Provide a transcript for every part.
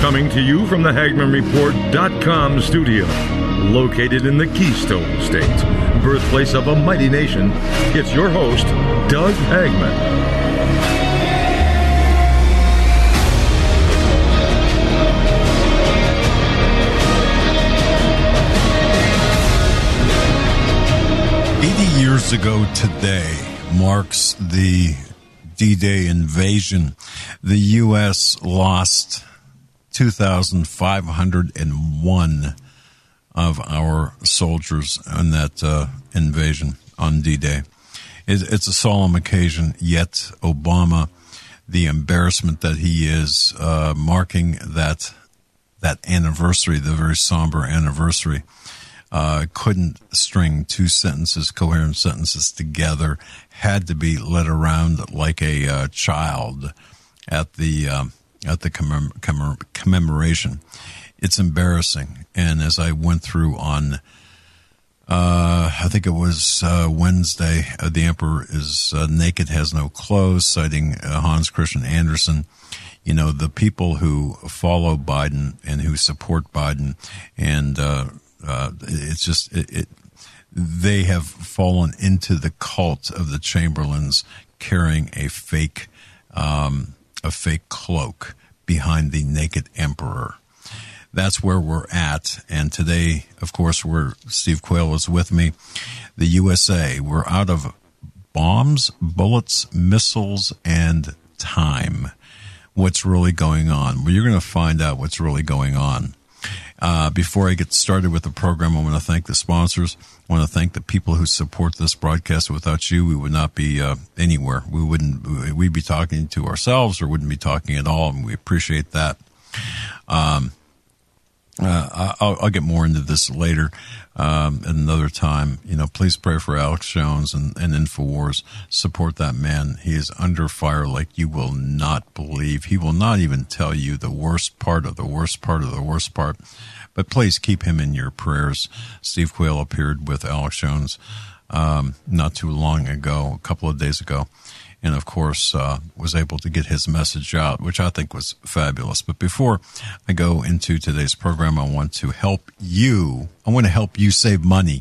Coming to you from the HagmannReport.com studio, located in the Keystone State, birthplace of a mighty nation, it's your host, Doug Hagmann. Years ago today marks the D-Day invasion. The U.S. lost 2,501 of our soldiers in that invasion on D-Day. It's a solemn occasion, yet Obama, the embarrassment that he is, marking that anniversary, the very somber anniversary, couldn't string two coherent sentences together, had to be led around like a child at the commemoration. It's embarrassing. And as I went through on, I think it was Wednesday, the emperor is naked, has no clothes, citing Hans Christian Andersen. You know, the people who follow Biden and who support Biden and it's just they have fallen into the cult of the Chamberlains carrying a fake cloak behind the naked emperor. That's where we're at. And today, of course, Steve Quayle is with me. The USA, we're out of bombs, bullets, missiles, and time. What's really going on? Well, you're going to find out what's really going on. Before I get started with the program, I want to thank the sponsors. I want to thank the people who support this broadcast. Without you, we would not be anywhere. We'd be talking to ourselves or wouldn't be talking at all, and we appreciate that. I'll get more into this later at another time. You know, please pray for Alex Jones and InfoWars. Support that man. He is under fire like you will not believe. He will not even tell you the worst part of the worst part of the worst part. But please keep him in your prayers. Steve Quayle appeared with Alex Jones not too long ago, a couple of days ago. And, of course, was able to get his message out, which I think was fabulous. But before I go into today's program, I want to help you. I want to help you save money.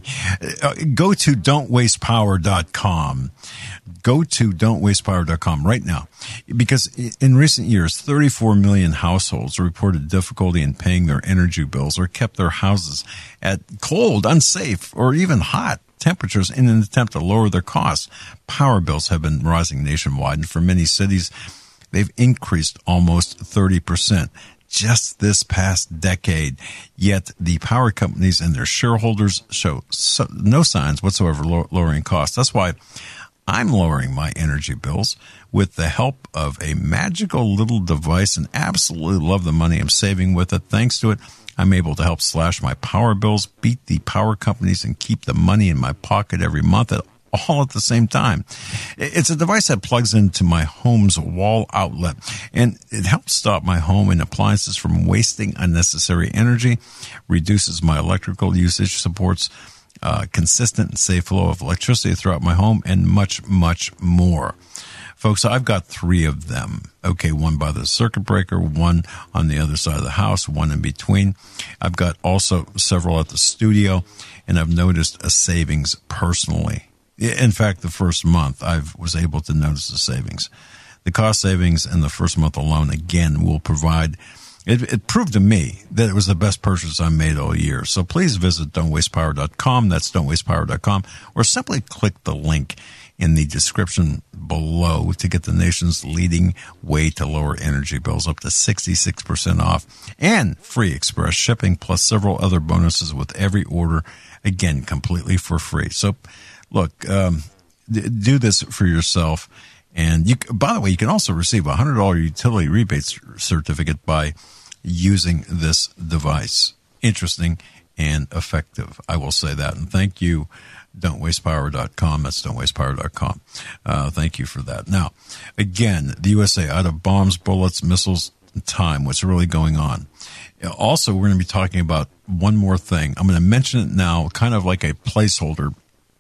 Go to don'twastepower.com. Go to don'twastepower.com right now. Because in recent years, 34 million households reported difficulty in paying their energy bills or kept their houses at cold, unsafe, or even hot temperatures in an attempt to lower their costs. Power bills have been rising nationwide, and for many cities, they've increased almost 30% just this past decade. Yet the power companies and their shareholders show no signs whatsoever lowering costs. That's why I'm lowering my energy bills with the help of a magical little device, and absolutely love the money I'm saving with it. Thanks to it, I'm able to help slash my power bills, beat the power companies, and keep the money in my pocket every month all at the same time. It's a device that plugs into my home's wall outlet, and it helps stop my home and appliances from wasting unnecessary energy, reduces my electrical usage, supports consistent and safe flow of electricity throughout my home, and much, much more. Folks, I've got 3 of them. Okay, one by the circuit breaker, one on the other side of the house, one in between. I've got also several at the studio, and I've noticed a savings personally. In fact, the first month, I was able to notice the savings. The cost savings in the first month alone, again, will provide. It proved to me that it was the best purchase I made all year. So please visit don'twastepower.com. That's don'twastepower.com. Or simply click the link in the description below to get the nation's leading way to lower energy bills, up to 66% off, and free express shipping, plus several other bonuses with every order, again, completely for free. So, look, do this for yourself. And by the way, you can also receive a $100 utility rebate certificate by using this device. Interesting and effective, I will say that. And thank you, don'twastepower.com. That's don'twastepower.com. Thank you for that. Now, again, the USA out of bombs, bullets, missiles, and time. What's really going on? Also, we're going to be talking about one more thing. I'm going to mention it now, kind of like a placeholder.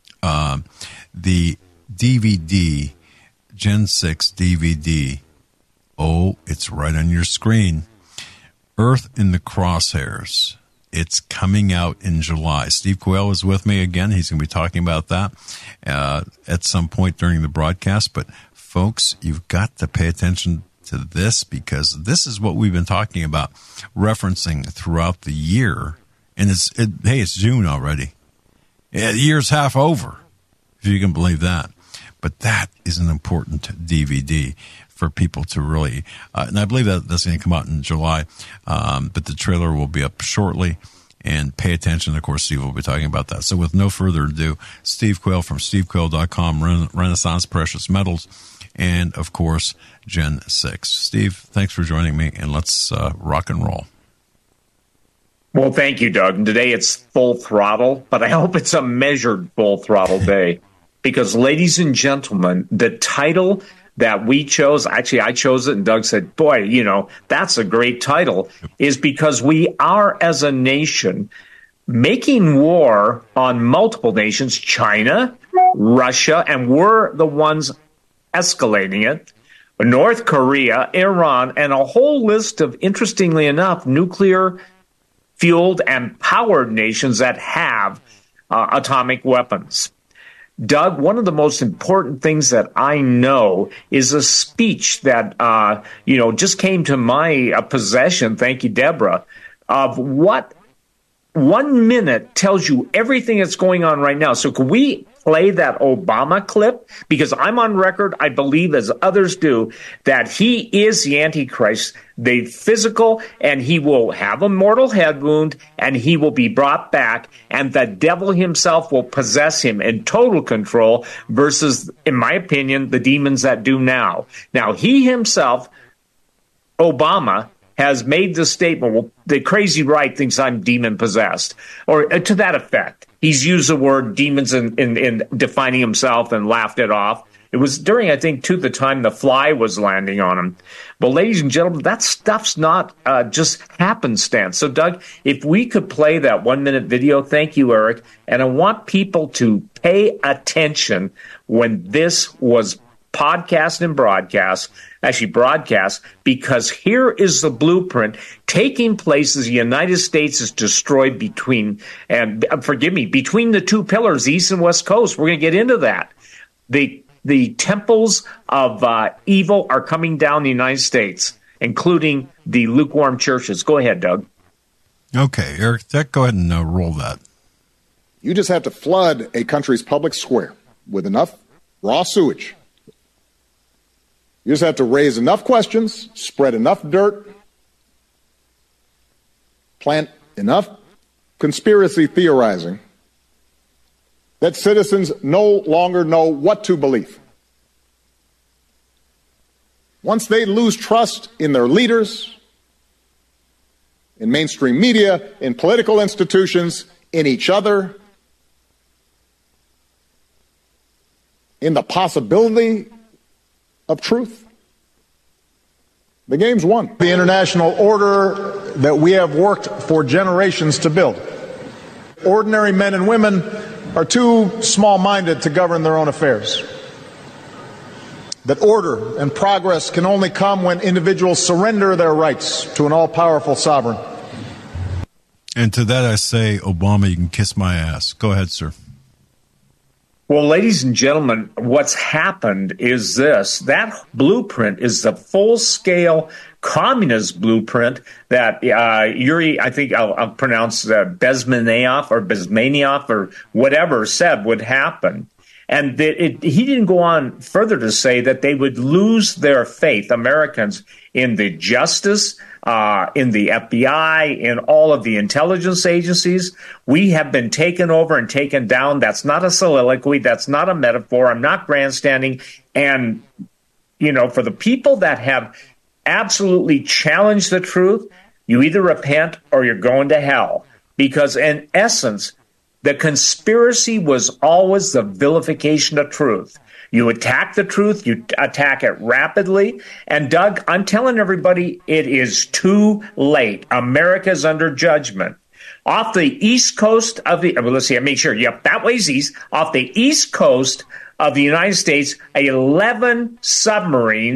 The DVD, Gen 6 DVD. Oh, it's right on your screen. Earth in the Crosshairs. It's coming out in July. Steve Quayle is with me again. He's going to be talking about that at some point during the broadcast. But, folks, you've got to pay attention to this, because this is what we've been talking about, referencing throughout the year. And it's June already. The year's half over, if you can believe that. But that is an important DVD for people to really, and I believe that's going to come out in July, but the trailer will be up shortly, and pay attention. Of course, Steve will be talking about that. So with no further ado, Steve Quayle from stevequayle.com, Renaissance Precious Metals, and of course, Gen 6. Steve, thanks for joining me, and let's rock and roll. Well, thank you, Doug. And today it's full throttle, but I hope it's a measured full throttle day. Because, ladies and gentlemen, the title that we chose, actually I chose it, and Doug said, boy, that's a great title, is because we are, as a nation, making war on multiple nations, China, Russia, and we're the ones escalating it, North Korea, Iran, and a whole list of, interestingly enough, nuclear-fueled and powered nations that have atomic weapons. Doug, one of the most important things that I know is a speech that, just came to my possession, thank you, Deborah, of what 1 minute tells you everything that's going on right now. So could we play that Obama clip? Because I'm on record, I believe, as others do, that he is the Antichrist, the physical, and he will have a mortal head wound, and he will be brought back, and the devil himself will possess him in total control versus, in my opinion, the demons that do now. Now, he himself, Obama, has made the statement, well, the crazy right thinks I'm demon-possessed, or to that effect. He's used the word demons in defining himself and laughed it off. It was during, I think, too, the time the fly was landing on him. But, ladies and gentlemen, that stuff's not just happenstance. So, Doug, if we could play that 1 minute video, thank you, Eric. And I want people to pay attention when this was podcast and broadcast, because here is the blueprint taking place as the United States is destroyed between the two pillars, East and West Coast. We're going to get into that. The temples of evil are coming down the United States, including the lukewarm churches. Go ahead, Doug. Okay, Eric, go ahead and roll that. You just have to flood a country's public square with enough raw sewage. You just have to raise enough questions, spread enough dirt, plant enough conspiracy theorizing that citizens no longer know what to believe. Once they lose trust in their leaders, in mainstream media, in political institutions, in each other, in the possibility of truth, the game's won. The international order that we have worked for generations to build. Ordinary men and women are too small-minded to govern their own affairs. That order and progress can only come when individuals surrender their rights to an all-powerful sovereign. And to that I say, Obama, you can kiss my ass. Go ahead, sir. Well, ladies and gentlemen, what's happened is this. That blueprint is the full-scale communist blueprint that Yuri, I think I'll pronounce Bezmenov or whatever, said would happen. And he didn't go on further to say that they would lose their faith, Americans, in the justice, in the FBI, in all of the intelligence agencies. We have been taken over and taken down. That's not a soliloquy. That's not a metaphor. I'm not grandstanding. And, for the people that have absolutely challenged the truth, you either repent or you're going to hell. Because in essence, the conspiracy was always the vilification of truth. You attack the truth, you attack it rapidly. And Doug, I'm telling everybody, it is too late. America's under judgment. Off the east coast of let's see, make sure, yep, that way's east. Off the east coast of the United States, 11 submarines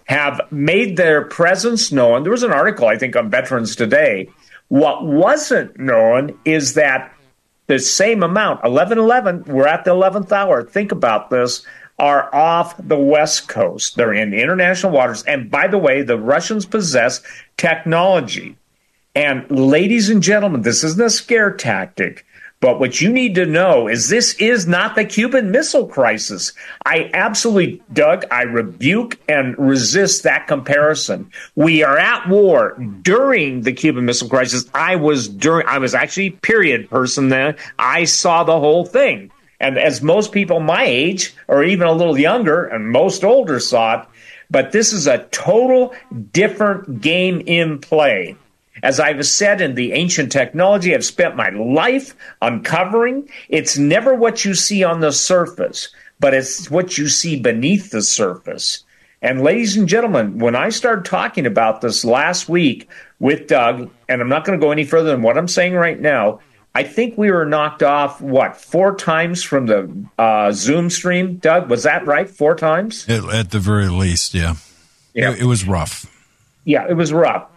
have made their presence known. There was an article, I think, on Veterans Today. What wasn't known is that the same amount, 1111, we're at the 11th hour. Think about this, are off the West Coast. They're in international waters. And by the way, the Russians possess technology. And ladies and gentlemen, this isn't a scare tactic. But what you need to know is this is not the Cuban Missile Crisis. I absolutely, Doug, I rebuke and resist that comparison. We are at war during the Cuban Missile Crisis. I was actually period person then. I saw the whole thing. And as most people my age, or even a little younger, and most older saw it, but this is a total different game in play. As I've said in the ancient technology, I've spent my life uncovering. It's never what you see on the surface, but it's what you see beneath the surface. And ladies and gentlemen, when I started talking about this last week with Doug, and I'm not going to go any further than what I'm saying right now, I think we were knocked off, 4 times from the Zoom stream? Doug, was that right? 4 times? At the very least, yeah. It was rough. Yeah, it was rough.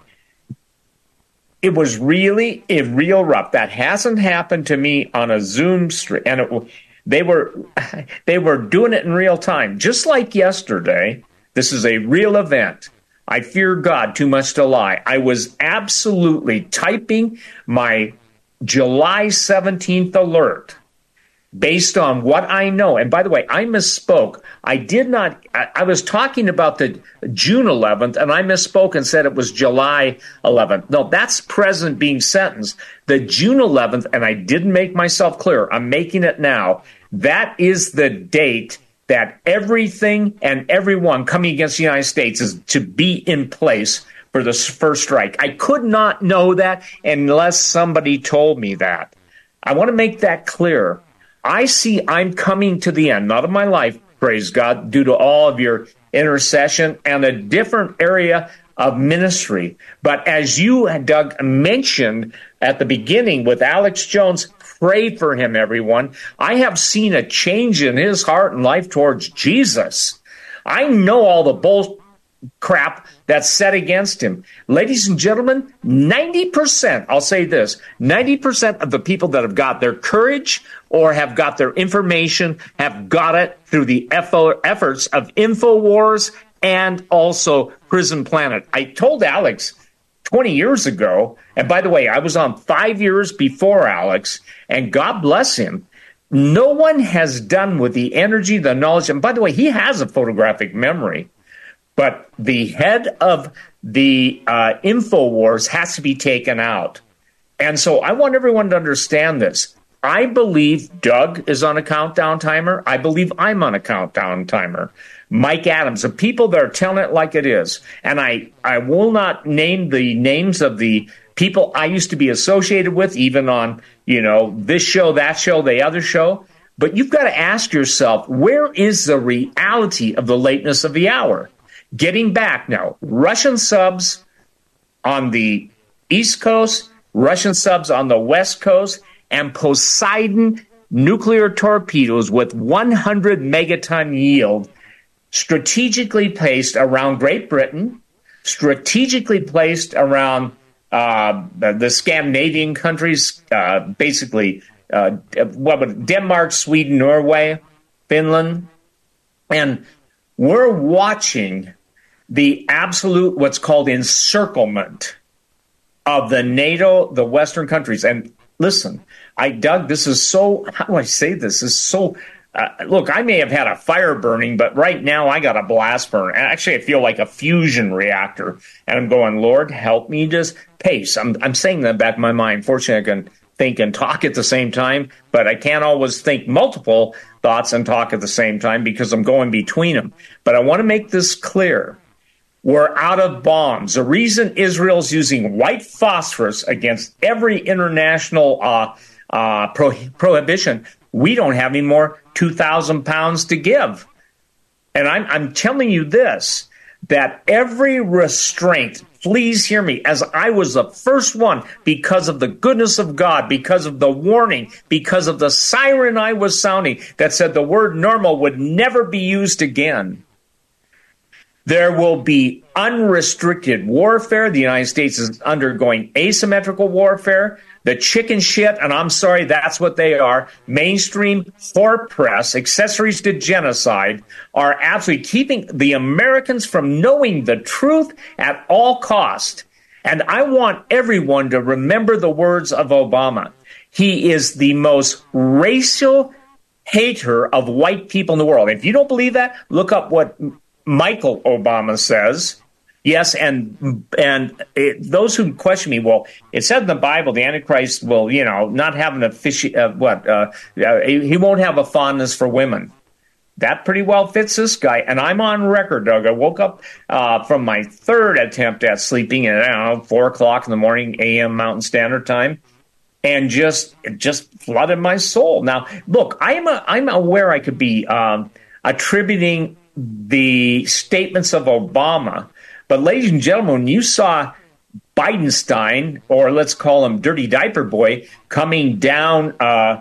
It was really real rough. That hasn't happened to me on a Zoom stream. And they were doing it in real time. Just like yesterday, this is a real event. I fear God too much to lie. I was absolutely typing my July 17th alert based on what I know. And by the way, I misspoke. I was talking about the June 11th, and I misspoke and said it was July 11th. No, that's President being sentenced. The June 11th, and I didn't make myself clear. I'm making it now. That is the date that everything and everyone coming against the United States is to be in place for the first strike. I could not know that unless somebody told me that. I want to make that clear. I see I'm coming to the end, not of my life, praise God, due to all of your intercession and a different area of ministry. But as you, Doug, mentioned at the beginning with Alex Jones, pray for him, everyone. I have seen a change in his heart and life towards Jesus. I know all the bull crap that's set against him. Ladies and gentlemen, 90%, I'll say this, 90% of the people that have got their courage or have got their information have got it through the efforts of InfoWars and also Prison Planet. I told Alex 20 years ago, and by the way, I was on 5 years before Alex, and God bless him, no one has done with the energy, the knowledge, and by the way, he has a photographic memory. But the head of the InfoWars has to be taken out. And so I want everyone to understand this. I believe Doug is on a countdown timer. I believe I'm on a countdown timer. Mike Adams, the people that are telling it like it is. And I will not name the names of the people I used to be associated with, even on, this show, that show, the other show. But you've got to ask yourself, where is the reality of the lateness of the hour? Getting back now, Russian subs on the East Coast, Russian subs on the West Coast, and Poseidon nuclear torpedoes with 100 megaton yield strategically placed around Great Britain, strategically placed around the Scandinavian countries, basically Denmark, Sweden, Norway, Finland. And we're watching the absolute, what's called encirclement of the NATO, the Western countries. And listen, Doug, this is so, how do I say this? This is so, look, I may have had a fire burning, but right now I got a blast burn. Actually, I feel like a fusion reactor. And I'm going, Lord, help me just pace. I'm saying that back in my mind. Fortunately, I can think and talk at the same time, but I can't always think multiple thoughts and talk at the same time because I'm going between them. But I want to make this clear. We're out of bombs. The reason Israel's using white phosphorus against every international prohibition, we don't have any more 2,000 pounds to give. And I'm telling you this, that every restraint, please hear me, as I was the first one, because of the goodness of God, because of the warning, because of the siren I was sounding that said the word normal would never be used again. There will be unrestricted warfare. The United States is undergoing asymmetrical warfare. The chicken shit, and I'm sorry, that's what they are, mainstream whore press, accessories to genocide, are absolutely keeping the Americans from knowing the truth at all cost. And I want everyone to remember the words of Obama. He is the most racial hater of white people in the world. If you don't believe that, look up what Michael Obama says. Yes, and those who question me, well, it said in the Bible the Antichrist will, not have an he won't have a fondness for women. That pretty well fits this guy, and I'm on record, Doug. I woke up from my third attempt at sleeping at 4 o'clock in the morning, a.m. Mountain Standard Time, and it just flooded my soul. Now, look, I'm aware I could be attributing the statements of Obama. But, ladies and gentlemen, when you saw Bidenstein, or let's call him Dirty Diaper Boy, coming down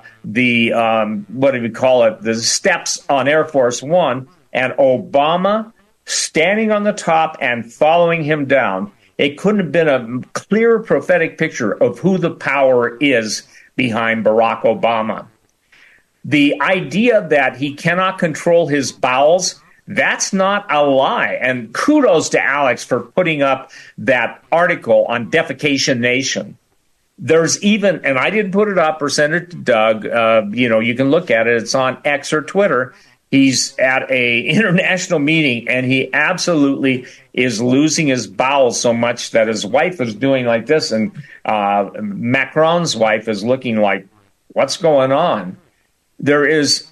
the steps on Air Force One, and Obama standing on the top and following him down, it couldn't have been a clearer prophetic picture of who the power is behind Barack Obama. The idea that he cannot control his bowels, that's not a lie. And kudos to Alex for putting up that article on Defecation Nation. There's even, and I didn't put it up or send it to Doug, you can look at it. It's on X or Twitter. He's at a international meeting, and he absolutely is losing his bowels so much that his wife is doing like this, and Macron's wife is looking like, what's going on? There is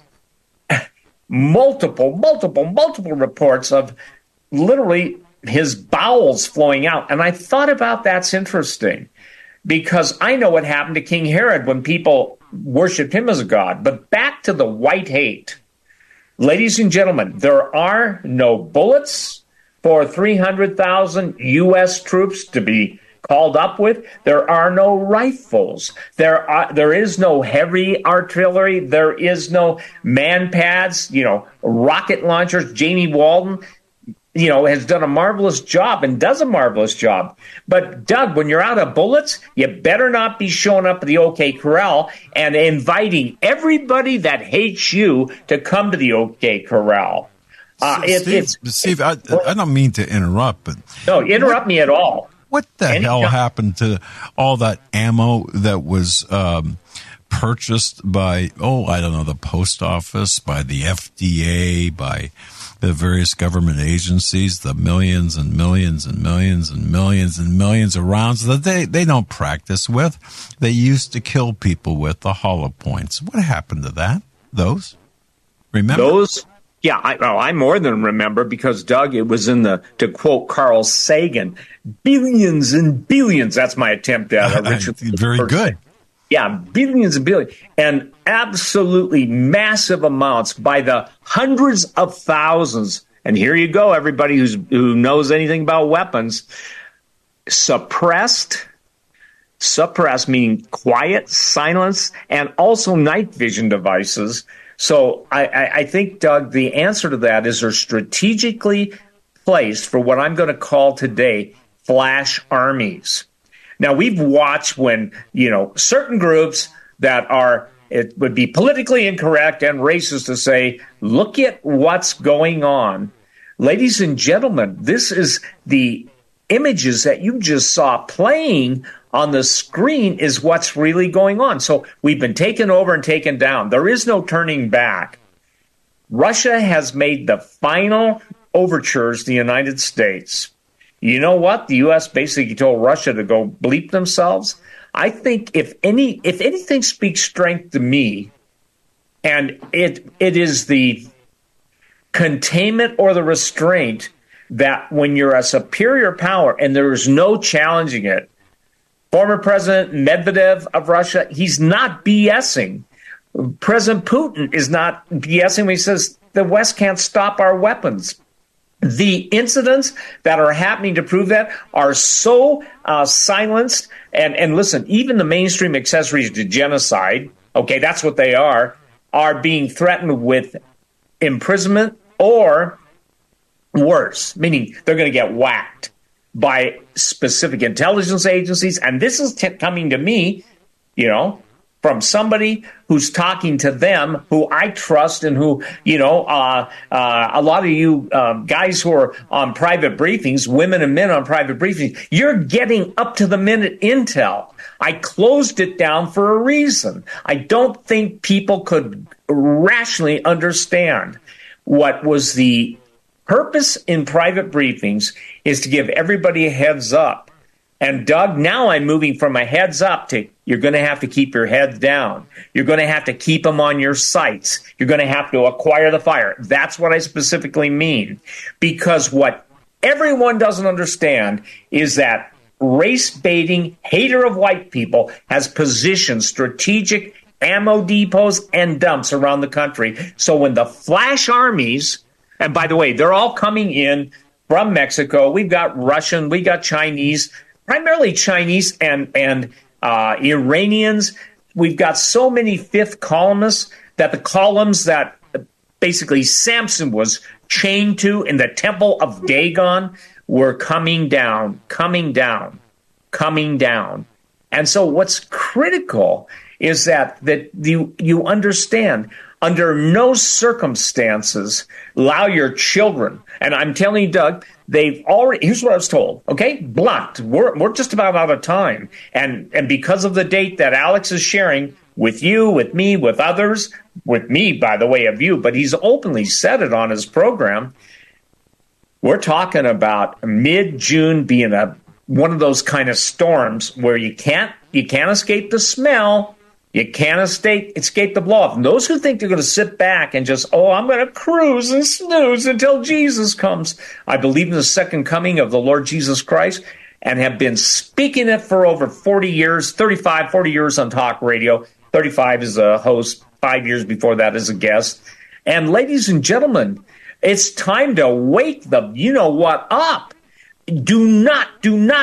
multiple reports of literally his bowels flowing out. And I thought about that's interesting because I know what happened to King Herod when people worshiped him as a god. But back to the white hate. Ladies and gentlemen, there are no bullets for 300,000 U.S. troops to be called up with. There are no rifles. There is no heavy artillery. There is no man pads, rocket launchers. Jamie Walton, has done a marvelous job and does a marvelous job. But Doug, when you're out of bullets, you better not be showing up at the OK Corral and inviting everybody that hates you to come to the OK Corral. Steve, I don't mean to interrupt, but no, interrupt me at all. What the hell happened to all that ammo that was purchased by, the post office, by the FDA, by the various government agencies, the millions and millions and millions and millions and millions of rounds that they don't practice with? They used to kill people with the hollow points. What happened to that? Those? Remember? Those? Yeah, I more than remember because, Doug, it was to quote Carl Sagan, billions and billions. That's my attempt at it. Very good. Yeah, billions and billions. And absolutely massive amounts by the hundreds of thousands. And here you go, everybody who knows anything about weapons. Suppressed meaning quiet, silence, and also night vision devices. So I think, Doug, the answer to that is they're strategically placed for what I'm going to call today flash armies. Now, we've watched when, certain groups that it would be politically incorrect and racist to say, look at what's going on. Ladies and gentlemen, this is the images that you just saw playing on the screen is what's really going on. So we've been taken over and taken down. There is no turning back. Russia has made the final overtures to the United States. You know what? The U.S. basically told Russia to go bleep themselves. I think if anything speaks strength to me, and it is the containment or the restraint that when you're a superior power and there is no challenging it, former President Medvedev of Russia, he's not BSing. President Putin is not BSing when he says the West can't stop our weapons. The incidents that are happening to prove that are so silenced. And listen, even the mainstream accessories to genocide, okay, that's what they are being threatened with imprisonment or worse, meaning they're going to get whacked by specific intelligence agencies. And this is coming to me, from somebody who's talking to them, who I trust, and who, a lot of you guys who are on private briefings, women and men on private briefings, you're getting up to the minute intel. I closed it down for a reason. I don't think people could rationally understand what was the purpose in private briefings is to give everybody a heads up. And Doug, now I'm moving from a heads up to you're going to have to keep your heads down. You're going to have to keep them on your sights. You're going to have to acquire the fire. That's what I specifically mean. Because what everyone doesn't understand is that race-baiting hater of white people has positioned strategic ammo depots and dumps around the country. So when the flash armies, and by the way, they're all coming in from Mexico. We've got Russian, we got Chinese, primarily Chinese and Iranians. We've got so many fifth columnists that the columns that basically Samson was chained to in the temple of Dagon were coming down. And so what's critical is that you understand, under no circumstances allow your children, and I'm telling you, Doug, they've already, here's what I was told, okay? Blunt, we're just about out of time. And because of the date that Alex is sharing with you, with me, with others, with me, by the way, of you, but he's openly said it on his program, we're talking about mid-June being one of those kind of storms where you can't escape the smell. You can't escape the blow-off. And those who think they're going to sit back and just, I'm going to cruise and snooze until Jesus comes. I believe in the second coming of the Lord Jesus Christ and have been speaking it for over 40 years, 35, 40 years on talk radio, 35 as a host, 5 years before that as a guest. And ladies and gentlemen, it's time to wake the you-know-what up. Do not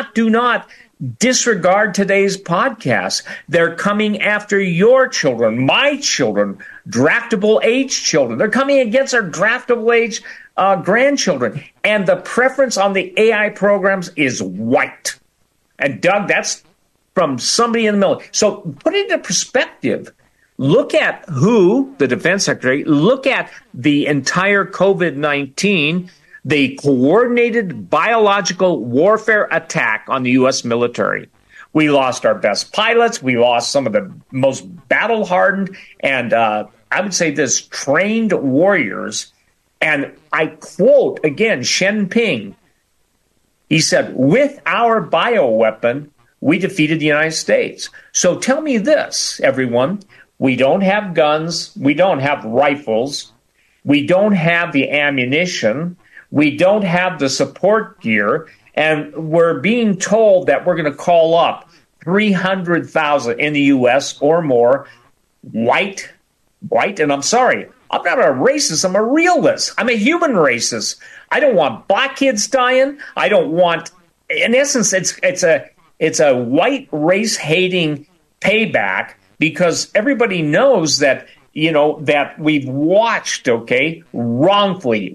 disregard today's podcast. They're coming after your children, my children, draftable age children. They're coming against our draftable age grandchildren. And the preference on the AI programs is white. And Doug, that's from somebody in the military. So put it into perspective. Look at who, the defense secretary, look at the entire COVID-19, the coordinated biological warfare attack on the U.S. military. We lost our best pilots. We lost some of the most battle-hardened and, I would say this, trained warriors. And I quote, again, Shen Ping. He said, with our bioweapon, we defeated the United States. So tell me this, everyone. We don't have guns. We don't have rifles. We don't have the ammunition. We don't have the support gear, and we're being told that we're going to call up 300,000 in the U.S. or more, white, and I'm sorry, I'm not a racist, I'm a realist. I'm a human racist. I don't want black kids dying. I don't want, in essence, it's a white race-hating payback because everybody knows that that we've watched, wrongfully,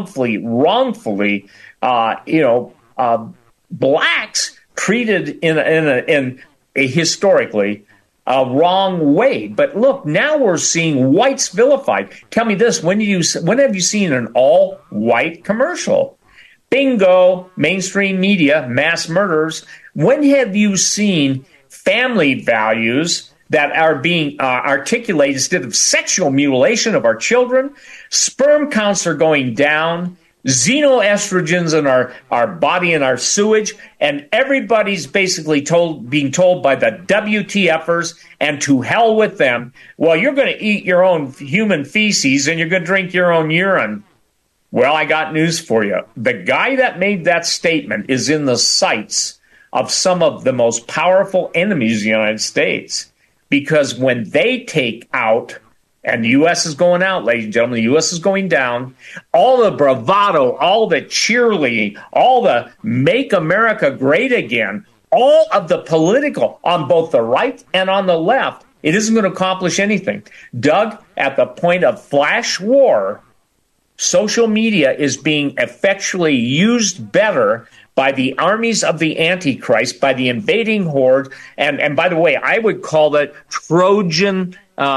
blacks treated in a historically wrong way. But look, now we're seeing whites vilified. Tell me this: when have you seen an all-white commercial? Bingo, mainstream media, mass murders. When have you seen family values that are being articulated instead of sexual mutilation of our children? Sperm counts are going down, xenoestrogens in our body and our sewage, and everybody's basically being told by the WTFers, and to hell with them, well, you're going to eat your own human feces and you're going to drink your own urine. Well, I got news for you. The guy that made that statement is in the sights of some of the most powerful enemies of the United States. Because when they take out, and the U.S. is going out, ladies and gentlemen, the U.S. is going down, all the bravado, all the cheerleading, all the make America great again, all of the political on both the right and on the left, it isn't going to accomplish anything. Doug, at the point of flash war, social media is being effectually used better by the armies of the Antichrist, by the invading horde, and by the way, I would call it Trojan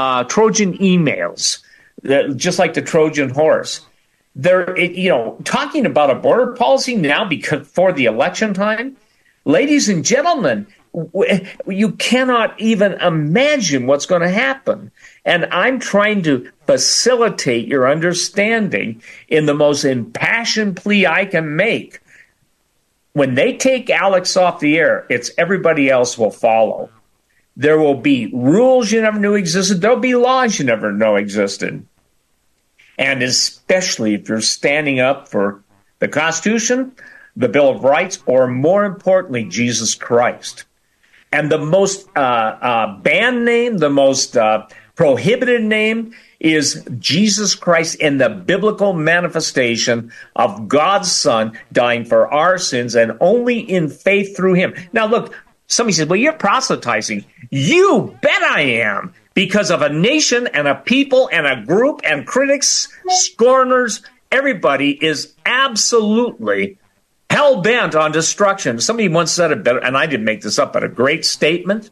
emails, just like the Trojan horse. They're, talking about a border policy now because for the election time, ladies and gentlemen, you cannot even imagine what's going to happen. And I'm trying to facilitate your understanding in the most impassioned plea I can make. When they take Alex off the air, it's everybody else will follow. There will be rules you never knew existed. There'll be laws you never know existed. And especially if you're standing up for the Constitution, the Bill of Rights, or more importantly, Jesus Christ. And the most banned name, the most prohibited name is Jesus Christ in the biblical manifestation of God's Son dying for our sins and only in faith through him. Now, look, somebody says, well, you're proselytizing. You bet I am, because of a nation and a people and a group and critics, scorners, everybody is absolutely hell-bent on destruction. Somebody once said it better, and I didn't make this up, but a great statement.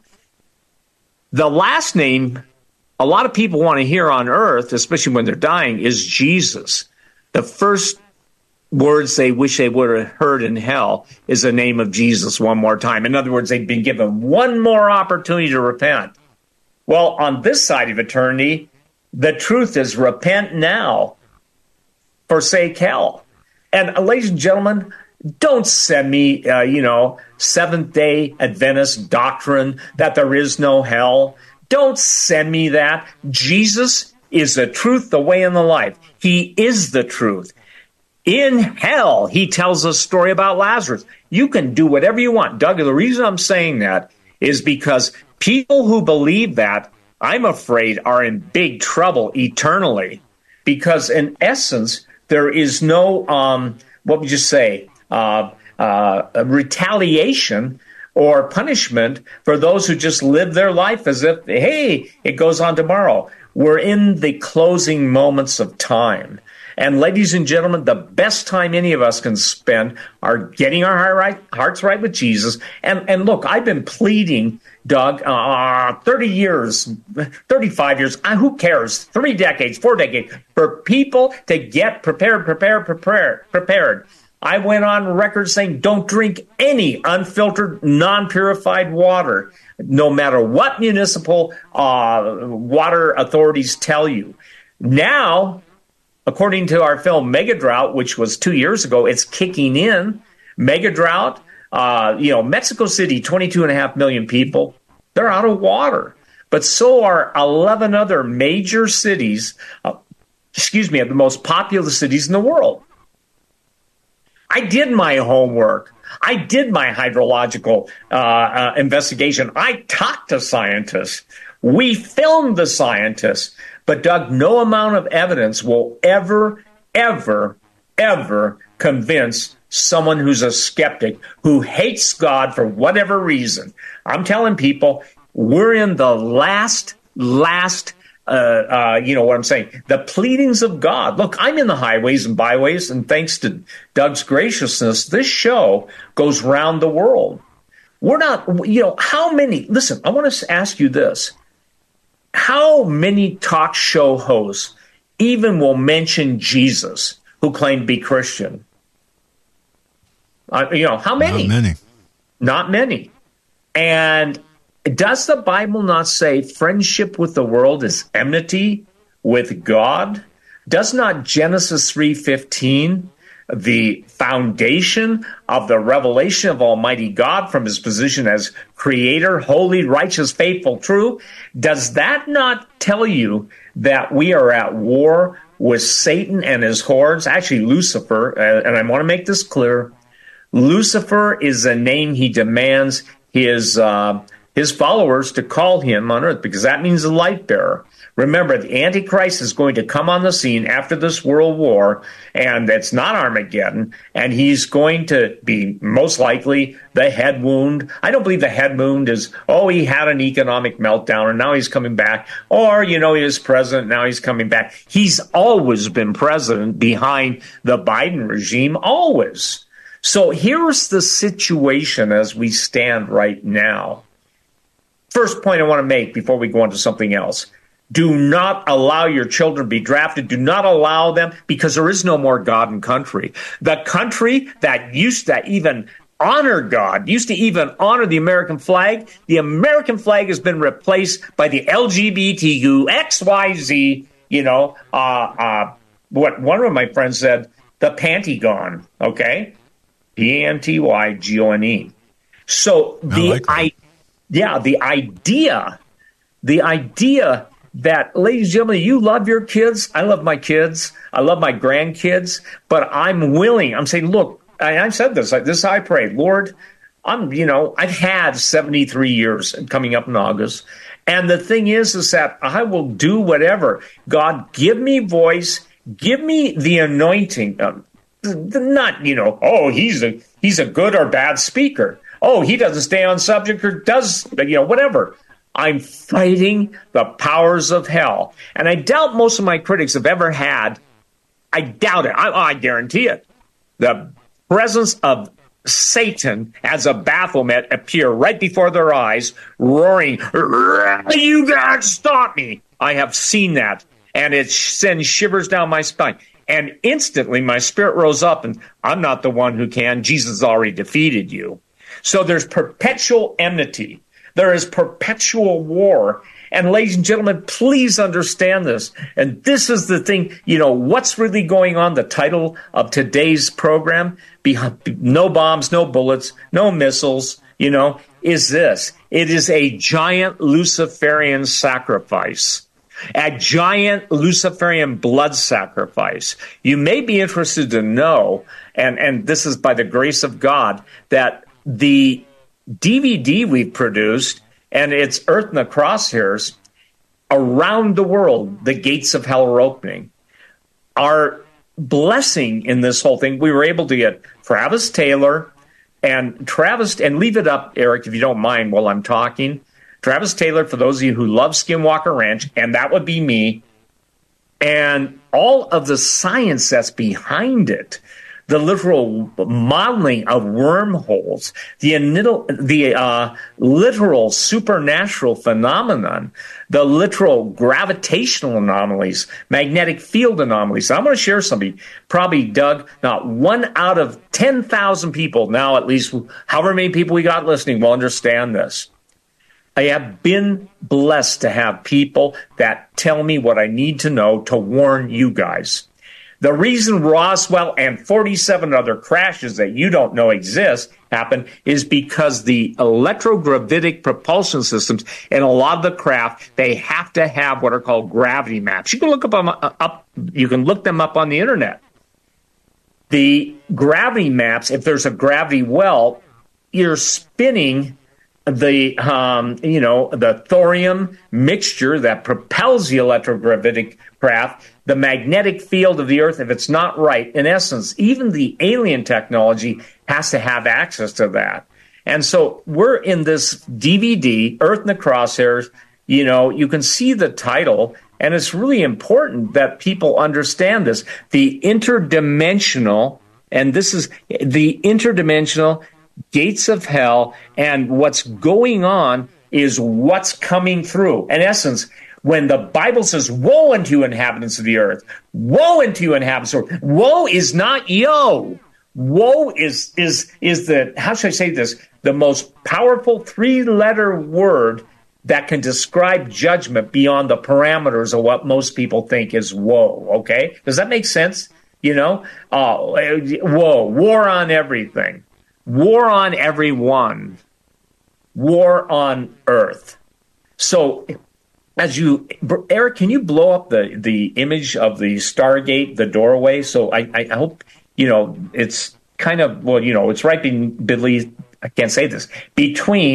The last name a lot of people want to hear on earth, especially when they're dying, is Jesus. The first words they wish they would have heard in hell is the name of Jesus one more time. In other words, they've been given one more opportunity to repent. Well, on this side of eternity, the truth is repent now, forsake hell. And ladies and gentlemen, don't send me, Seventh-day Adventist doctrine that there is no hell. Don't send me that. Jesus is the truth, the way, and the life. He is the truth. In hell, he tells a story about Lazarus. You can do whatever you want. Doug, the reason I'm saying that is because people who believe that, I'm afraid, are in big trouble eternally. Because in essence, there is no, retaliation or punishment for those who just live their life as if, hey, it goes on tomorrow. We're in the closing moments of time. And ladies and gentlemen, the best time any of us can spend are getting our hearts right with Jesus. And look, I've been pleading, Doug, 30 years, 35 years, who cares, 3 decades, 4 decades, for people to get prepared. I went on record saying don't drink any unfiltered, non-purified water, no matter what municipal water authorities tell you. Now, according to our film Mega Drought, which was 2 years ago, it's kicking in. Mega Drought, Mexico City, 22.5 million people, they're out of water. But so are 11 other major cities, of the most populous cities in the world. I did my homework. I did my hydrological investigation. I talked to scientists. We filmed the scientists. But, Doug, no amount of evidence will ever convince someone who's a skeptic, who hates God for whatever reason. I'm telling people, we're in the last what I'm saying, the pleadings of God. Look, I'm in the highways and byways, and thanks to Doug's graciousness, this show goes round the world. We're not, how many, listen, I want to ask you this. How many talk show hosts even will mention Jesus who claim to be Christian? How many? Not many. Not many. And does the Bible not say friendship with the world is enmity with God? Does not Genesis 3:15, the foundation of the revelation of Almighty God from his position as creator, holy, righteous, faithful, true, does that not tell you that we are at war with Satan and his hordes? Actually, Lucifer, and I want to make this clear, Lucifer is the name he demands his his followers to call him on earth, because that means the light bearer. Remember, the Antichrist is going to come on the scene after this world war, and it's not Armageddon, and he's going to be most likely the head wound. I don't believe the head wound is, he had an economic meltdown and now he's coming back, or, he was president, now he's coming back. He's always been president behind the Biden regime, always. So here's the situation as we stand right now. First point I want to make before we go on to something else. Do not allow your children to be drafted. Do not allow them, because there is no more God and country. The country that used to even honor God, used to even honor the American flag has been replaced by the LGBTQ, XYZ, what one of my friends said, the Pantygon, okay? Pantygone. So the idea that, ladies and gentlemen, you love your kids. I love my kids. I love my grandkids. But I'm saying, look, I said this is how I pray. Lord, I've had 73 years coming up in August. And the thing is that I will do whatever. God, give me voice. Give me the anointing. Not, he's a good or bad speaker. He doesn't stay on subject or does, whatever. I'm fighting the powers of hell. And I doubt most of my critics have ever had, I doubt it, I guarantee it, the presence of Satan as a Baphomet appear right before their eyes, roaring, you guys stop me. I have seen that, and it sends shivers down my spine. And instantly my spirit rose up, and I'm not the one who can. Jesus already defeated you. So there's perpetual enmity. There is perpetual war. And ladies and gentlemen, please understand this. And this is the thing, what's really going on. The title of today's program, No Bombs, No Bullets, No Missiles, is this. It is a giant Luciferian sacrifice. A giant Luciferian blood sacrifice. You may be interested to know, and this is by the grace of God, that the DVD we've produced, and it's Earth in the Crosshairs, around the world, the gates of hell are opening. Our blessing in this whole thing, we were able to get Travis Taylor, and leave it up, Eric, if you don't mind, while I'm talking. Travis Taylor, for those of you who love Skinwalker Ranch, and that would be me, and all of the science that's behind it, the literal modeling of wormholes, the literal supernatural phenomenon, the literal gravitational anomalies, magnetic field anomalies. I'm going to share something. Probably, Doug, not 1 out of 10,000 people, now at least however many people we got listening will understand this. I have been blessed to have people that tell me what I need to know to warn you guys. The reason Roswell and 47 other crashes that you don't know exist happen is because the electrogravitic propulsion systems in a lot of the craft, they have to have what are called gravity maps. You can look you can look them up on the internet. The gravity maps, if there's a gravity well, you're spinning the thorium mixture that propels the electrogravitic craft, the magnetic field of the Earth, if it's not right, in essence, even the alien technology has to have access to that. And so we're in this DVD, Earth in the Crosshairs. You can see the title, and it's really important that people understand this. The interdimensional, and this is the interdimensional gates of hell, and what's going on is what's coming through. In essence, when the Bible says, woe unto you inhabitants of the earth, woe unto you inhabitants of the earth, woe is not yo. Woe is the, how should I say this, the most powerful 3-letter word that can describe judgment beyond the parameters of what most people think is woe, okay? Does that make sense? Woe, war on everything. War on everyone. War on earth. So, Eric, can you blow up the image of the Stargate, the doorway? So I hope, it's kind of, it's right between, I can't say this, between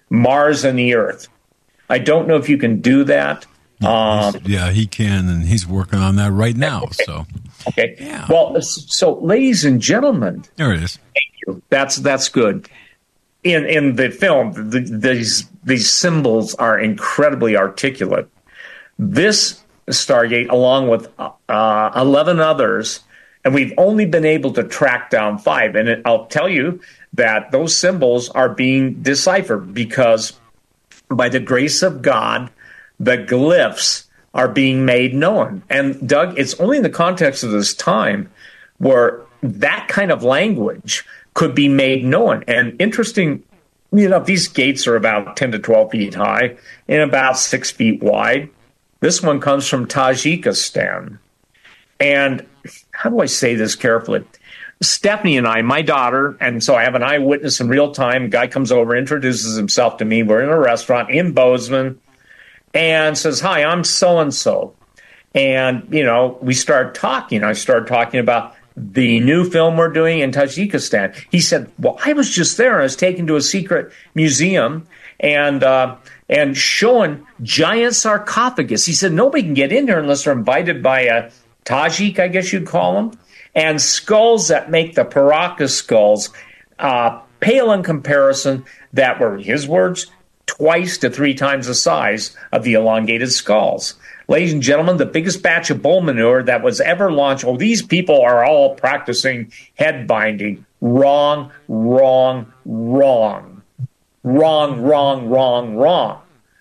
Mars and the Earth. I don't know if you can do that. Yeah, he can, and he's working on that right now. So, okay. Yeah. Well, so ladies and gentlemen, there it is. Thank you. That's good. In the film, these symbols are incredibly articulate. This Stargate, along with 11 others, and we've only been able to track down 5. And I'll tell you that those symbols are being deciphered because, by the grace of God, the glyphs are being made known. And Doug, it's only in the context of this time where that kind of language could be made known. And interesting, these gates are about 10 to 12 feet high and about 6 feet wide. This one comes from Tajikistan. And how do I say this carefully? Stephanie and I, my daughter, and so I have an eyewitness in real time. Guy comes over, introduces himself to me. We're in a restaurant in Bozeman and says, "Hi, I'm so-and-so." And, we start talking. I started talking about the new film we're doing in Tajikistan. He said, "Well, I was just there. I was taken to a secret museum and showing giant sarcophagus." He said, "Nobody can get in there unless they're invited by a Tajik, I guess you'd call them, and skulls that make the Paracas skulls pale in comparison, that were," his words, "twice to 3 times the size of the elongated skulls." Ladies and gentlemen, the biggest batch of bull manure that was ever launched. Oh, these people are all practicing head binding. Wrong, wrong, wrong. Wrong, wrong, wrong, wrong.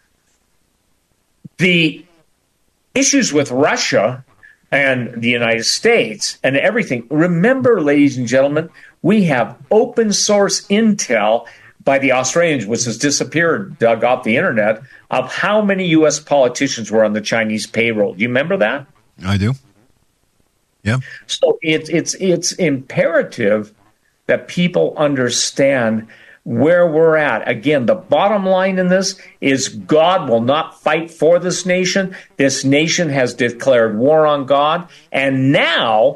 The issues with Russia and the United States and everything. Remember, ladies and gentlemen, we have open source intel by the Australians, which has disappeared, dug off the internet, of how many U.S. politicians were on the Chinese payroll. Do you remember that? I do. Yeah. So it's imperative that people understand where we're at. Again, the bottom line in this is God will not fight for this nation. This nation has declared war on God. And now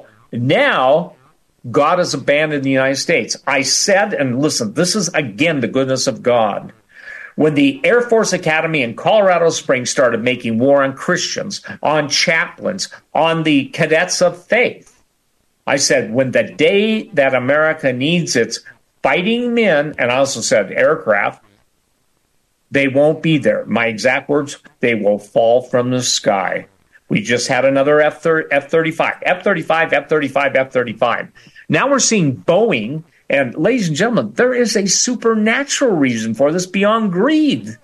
God has abandoned the United States. I said, and listen, this is again the goodness of God. When the Air Force Academy in Colorado Springs started making war on Christians, on chaplains, on the cadets of faith, I said, when the day that America needs its fighting men, and I also said aircraft, they won't be there. My exact words, they will fall from the sky. We just had another F-35, F-35, F-35, F-35. Now we're seeing Boeing, and ladies and gentlemen, there is a supernatural reason for this beyond greed.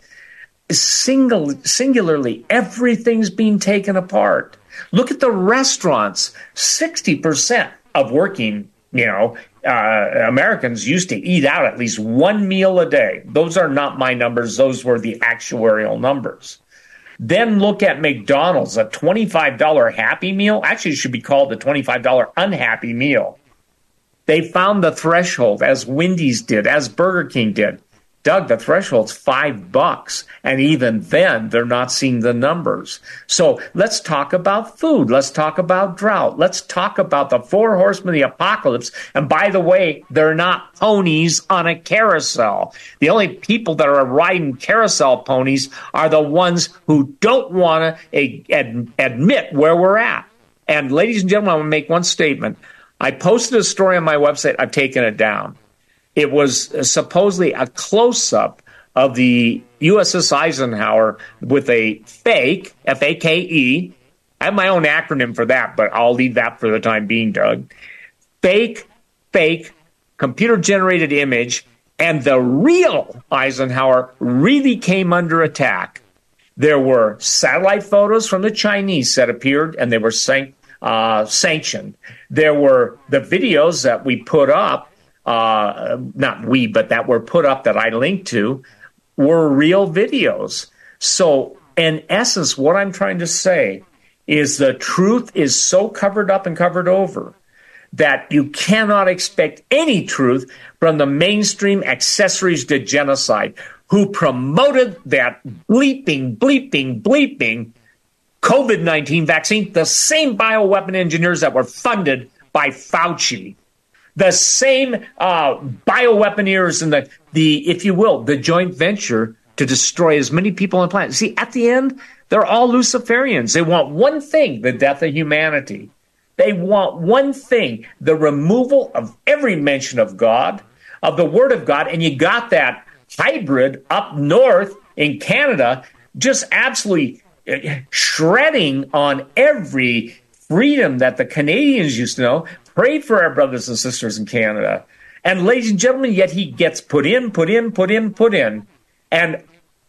Singularly, everything's being taken apart. Look at the restaurants. 60% of working, Americans used to eat out at least one meal a day. Those are not my numbers. Those were the actuarial numbers. Then look at McDonald's, a $25 Happy Meal. Actually, it should be called the $25 Unhappy Meal. They found the threshold, as Wendy's did, as Burger King did. Doug, the threshold's $5, and even then, they're not seeing the numbers. So let's talk about food. Let's talk about drought. Let's talk about the 4 horsemen of the apocalypse. And by the way, they're not ponies on a carousel. The only people that are riding carousel ponies are the ones who don't want to admit where we're at. And ladies and gentlemen, I want to make one statement. I posted a story on my website. I've taken it down. It was supposedly a close-up of the USS Eisenhower with a fake, F-A-K-E. I have my own acronym for that, but I'll leave that for the time being, Doug. Fake, computer-generated image, and the real Eisenhower really came under attack. There were satellite photos from the Chinese that appeared, and they were sanctioned. There were the videos that we put up, not we, but that were put up that I linked to, were real videos. So in essence, what I'm trying to say is the truth is so covered up and covered over that you cannot expect any truth from the mainstream accessories to genocide who promoted that bleeping COVID-19 vaccine, the same bioweapon engineers that were funded by Fauci. The same bioweaponeers and the, if you will, the joint venture to destroy as many people on the planet. See, at the end, they're all Luciferians. They want one thing, the death of humanity. They want one thing, the removal of every mention of God, of the Word of God. And you got that hybrid up north in Canada just absolutely shredding on every freedom that the Canadians used to know. Prayed for our brothers and sisters in Canada. And ladies and gentlemen, yet he gets put in. And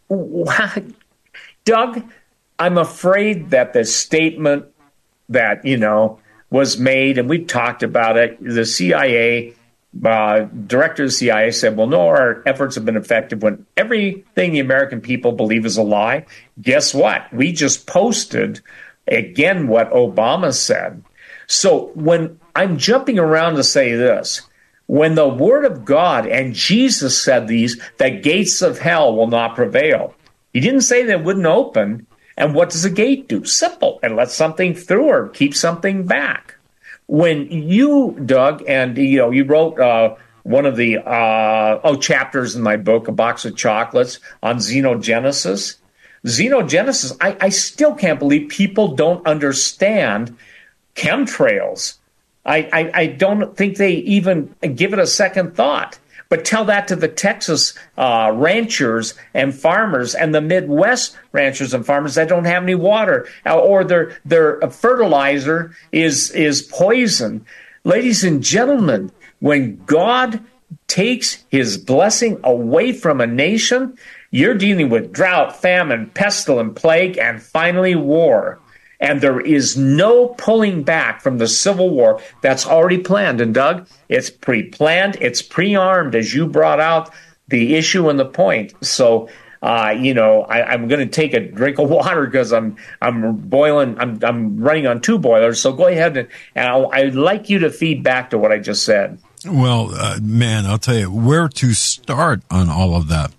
Doug, I'm afraid that the statement that, was made, and we've talked about it, the CIA, director of the CIA said, well, no, our efforts have been effective when everything the American people believe is a lie. Guess what? We just posted, again, what Obama said. So when I'm jumping around to say this, when the Word of God and Jesus said these, the gates of hell will not prevail. He didn't say they wouldn't open. And what does a gate do? Simple. It lets something through or keep something back. When you, Doug, and you wrote one of the chapters in my book, A Box of Chocolates, on xenogenesis. Xenogenesis, I still can't believe people don't understand chemtrails. I don't think they even give it a second thought. But tell that to the Texas ranchers and farmers and the Midwest ranchers and farmers that don't have any water, or their fertilizer is poison. Ladies and gentlemen, when God takes his blessing away from a nation, you're dealing with drought, famine, pestilence, plague, and finally war. And there is no pulling back from the Civil War that's already planned. And Doug, it's pre-planned, it's pre-armed, as you brought out the issue and the point. So, I'm going to take a drink of water because I'm boiling. I'm running on two boilers. So go ahead and I'd like you to feed back to what I just said. Well, man, I'll tell you where to start on all of that.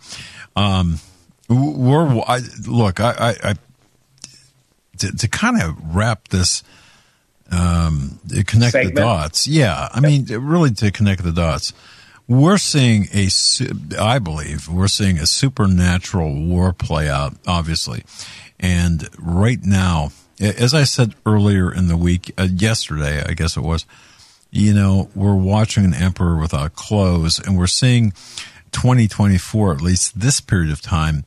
To kind of wrap this, connect segment. The dots. Yeah, I mean, really to connect the dots. We're seeing I believe we're seeing a supernatural war play out, obviously. And right now, as I said earlier in the week, yesterday, I guess it was, we're watching an emperor without clothes, and we're seeing 2024, at least this period of time,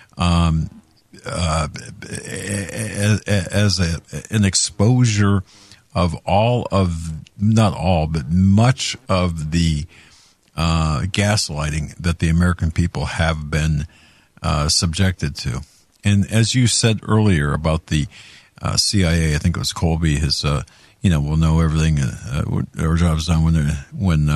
as an exposure of not all, but much of the gaslighting that the American people have been subjected to. And as you said earlier about the CIA, I think it was Colby, we'll know everything, our job's done when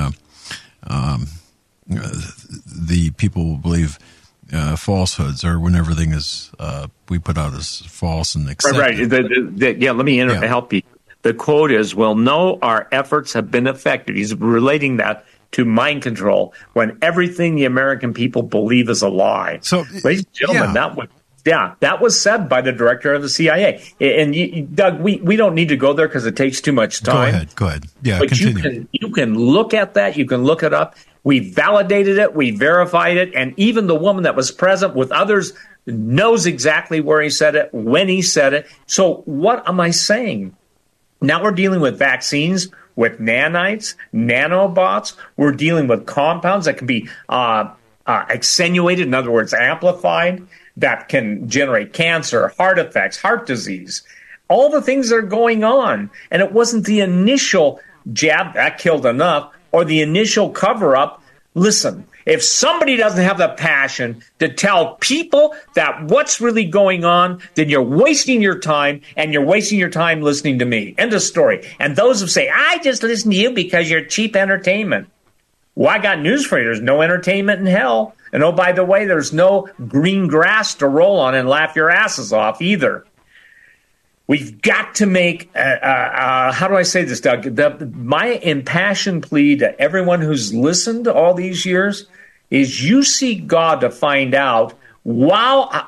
the people will believe falsehoods, or when everything is we put out as false and accepted. Right. Let me help you. The quote is, "Well, no, our efforts have been effective." He's relating that to mind control when everything the American people believe is a lie. So, ladies and gentlemen, that was said by the director of the CIA. And Doug, we don't need to go there because it takes too much time. Go ahead. Yeah, but continue. You can look at that. You can look it up. We validated it. We verified it. And even the woman that was present with others knows exactly where he said it, when he said it. So what am I saying? Now we're dealing with vaccines, with nanites, nanobots. We're dealing with compounds that can be accentuated, in other words, amplified, that can generate cancer, heart effects, heart disease, all the things that are going on. And it wasn't the initial jab that killed enough, or the initial cover-up. Listen, if somebody doesn't have the passion to tell people that what's really going on, then you're wasting your time, and you're wasting your time listening to me. End of story. And those who say, I just listen to you because you're cheap entertainment. Well, I got news for you. There's no entertainment in hell. And oh, by the way, there's no green grass to roll on and laugh your asses off either. We've got to make, how do I say this, Doug? My impassioned plea to everyone who's listened all these years is you seek God to find out, wow,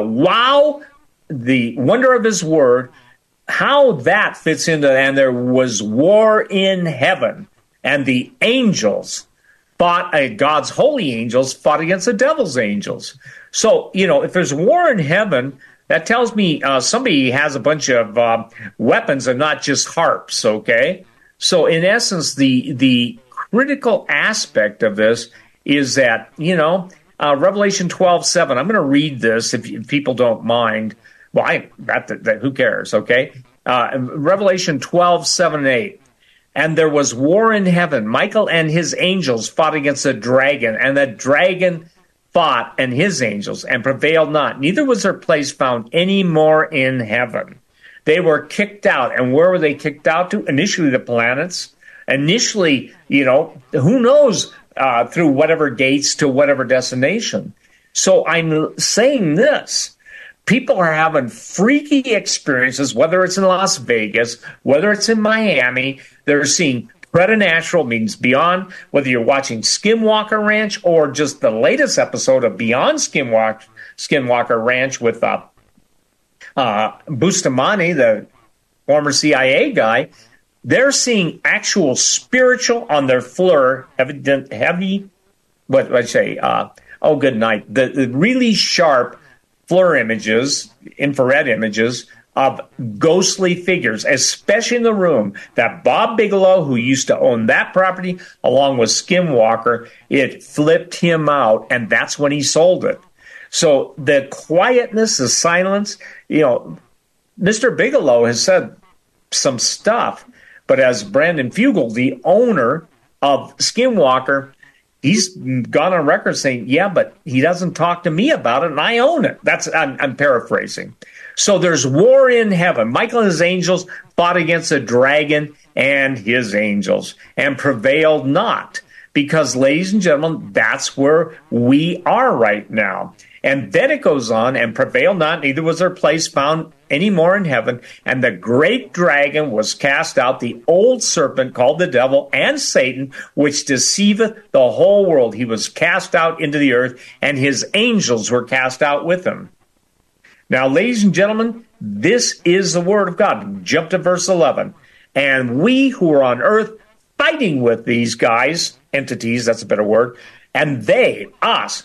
the wonder of his word, how that fits into, and there was war in heaven. and the angels fought, God's holy angels fought against the devil's angels. So, if there's war in heaven, that tells me somebody has a bunch of weapons and not just harps, okay? So, in essence, the critical aspect of this is that, Revelation 12:7, I'm going to read this if people don't mind. Well, who cares, okay? Revelation 12:7 and 8. And there was war in heaven. Michael and his angels fought against the dragon, and the dragon fought and his angels and prevailed not. Neither was their place found any more in heaven. They were kicked out. And where were they kicked out to? Initially, the planets. Initially, who knows, through whatever gates to whatever destination. So I'm saying this. People are having freaky experiences, whether it's in Las Vegas, whether it's in Miami. They're seeing preternatural, means beyond, whether you're watching Skinwalker Ranch or just the latest episode of Beyond Skinwalker Ranch with Bustamante, the former CIA guy. They're seeing actual spiritual on their FLIR, heavy, good night, the really sharp FLIR images, infrared images of ghostly figures, especially in the room that Bob Bigelow, who used to own that property, along with Skinwalker, it flipped him out, and that's when he sold it. So the quietness, the silence, Mr. Bigelow has said some stuff, but as Brandon Fugel, the owner of Skinwalker, he's gone on record saying, yeah, but he doesn't talk to me about it, and I own it. I'm paraphrasing. So there's war in heaven. Michael and his angels fought against the dragon and his angels and prevailed not. Because, ladies and gentlemen, that's where we are right now. And then it goes on, and prevailed not, neither was their place found any more in heaven. And the great dragon was cast out, the old serpent called the devil and Satan, which deceiveth the whole world. He was cast out into the earth, and his angels were cast out with him. Now, ladies and gentlemen, this is the word of God. Jump to verse 11. And we who are on earth fighting with these guys, entities, that's a better word, and they, us,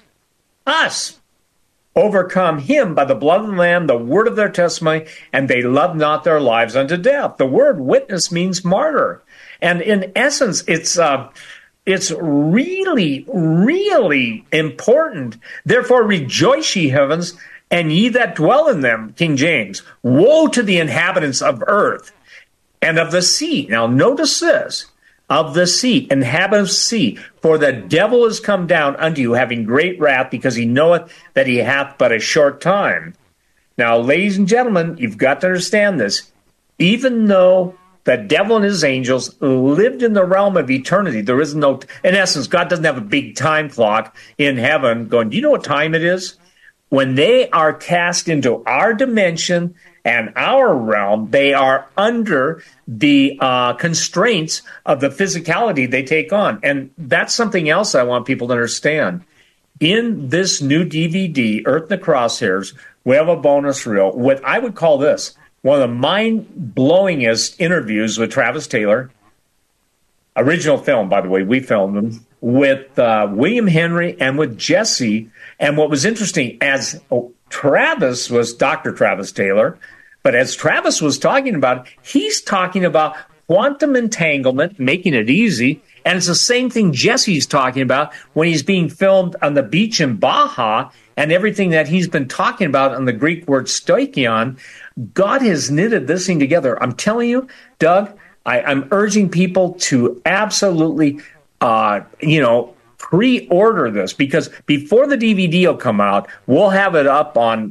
overcome him by the blood of the Lamb, the word of their testimony, and they loved not their lives unto death. The word witness means martyr. And in essence, it's really, really important. Therefore, rejoice, ye heavens, and ye that dwell in them, King James. Woe to the inhabitants of earth and of the sea. Now, notice this. Of the sea, inhabitants of the sea, for the devil is come down unto you, having great wrath, because he knoweth that he hath but a short time. Now, ladies and gentlemen, you've got to understand this. Even though the devil and his angels lived in the realm of eternity, there is no, in essence, God doesn't have a big time clock in heaven going, do you know what time it is? When they are cast into our dimension and our realm, they are under the constraints of the physicality they take on. And that's something else I want people to understand. In this new DVD, Earth in the Crosshairs, we have a bonus reel. What I would call this, one of the mind-blowingest interviews with Travis Taylor. Original film, by the way, we filmed them, with William Henry and with Jesse. And what was interesting, as Travis was Dr. Travis Taylor, but as Travis was talking about, he's talking about quantum entanglement, making it easy. And it's the same thing Jesse's talking about when he's being filmed on the beach in Baja and everything that he's been talking about on the Greek word stoichion. God has knitted this thing together. I'm telling you, Doug, I'm urging people to absolutely, pre-order this, because before the DVD will come out, we'll have it up on,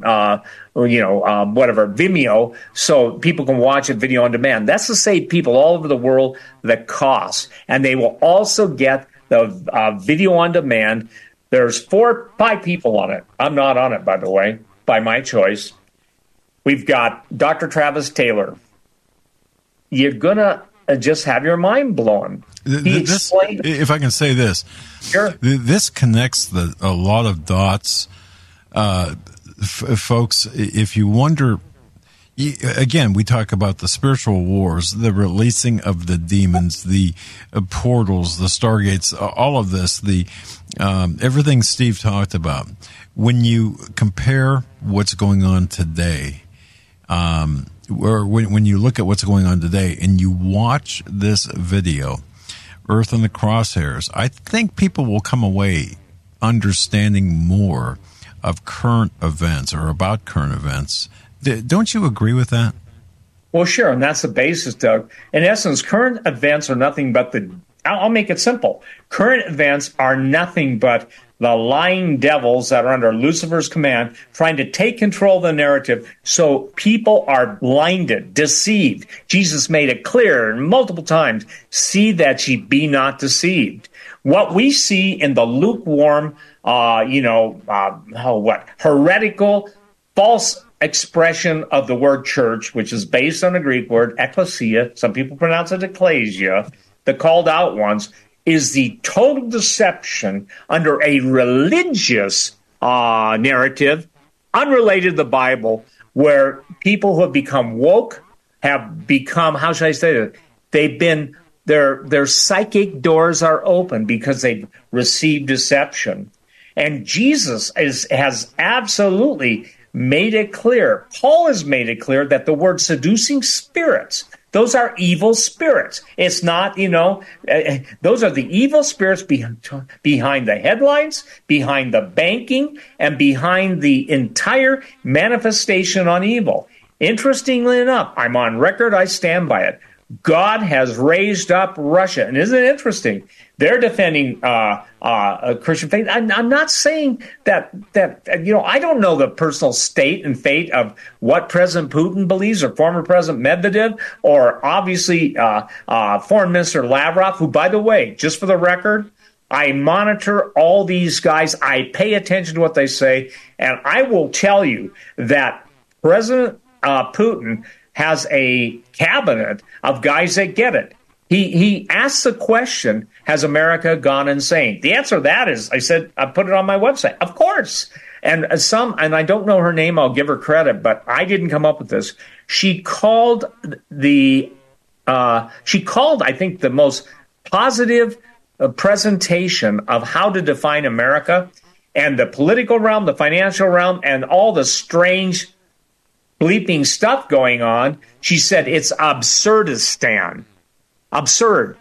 Vimeo, so people can watch it video on demand. That's to save people all over the world the cost. And they will also get the video on demand. There's 4 or 5 people on it. I'm not on it, by the way, by my choice. We've got Dr. Travis Taylor. You're going to just have your mind blown. If I can say this, sure. This connects a lot of dots. Folks, if you wonder, Again, we talk about the spiritual wars, the releasing of the demons, the portals, the stargates, all of this, the everything Steve talked about. When you compare what's going on today, or when you look at what's going on today and you watch this video, Earth in the Crosshairs, I think people will come away understanding more of current events or about current events. Don't you agree with that? Well, sure, and that's the basis, Doug. In essence, current events are nothing but I'll make it simple. Current events are nothing but the lying devils that are under Lucifer's command, trying to take control of the narrative so people are blinded, deceived. Jesus made it clear multiple times, see that ye be not deceived. What we see in the lukewarm, heretical, false expression of the word church, which is based on a Greek word, ekklesia, some people pronounce it ecclesia, the called out ones, is the total deception under a religious narrative, unrelated to the Bible, where people who have become woke have become, how should I say it? They've been, their psychic doors are open because they've received deception. And Jesus has absolutely made it clear. Paul has made it clear that the word seducing spirits, those are evil spirits. It's not, those are the evil spirits behind the headlines, behind the banking, and behind the entire manifestation on evil. Interestingly enough, I'm on record, I stand by it. God has raised up Russia. And isn't it interesting? They're defending Christian faith. I'm not saying that I don't know the personal state and fate of what President Putin believes or former President Medvedev or obviously Foreign Minister Lavrov, who, by the way, just for the record, I monitor all these guys. I pay attention to what they say. And I will tell you that President Putin has a cabinet of guys that get it. He asks the question, has America gone insane? The answer to that is, I put it on my website. Of course. And I don't know her name, I'll give her credit, but I didn't come up with this. She called, I think, the most positive presentation of how to define America and the political realm, the financial realm, and all the strange bleeping stuff going on. She said it's Absurdistan. Absurdistan.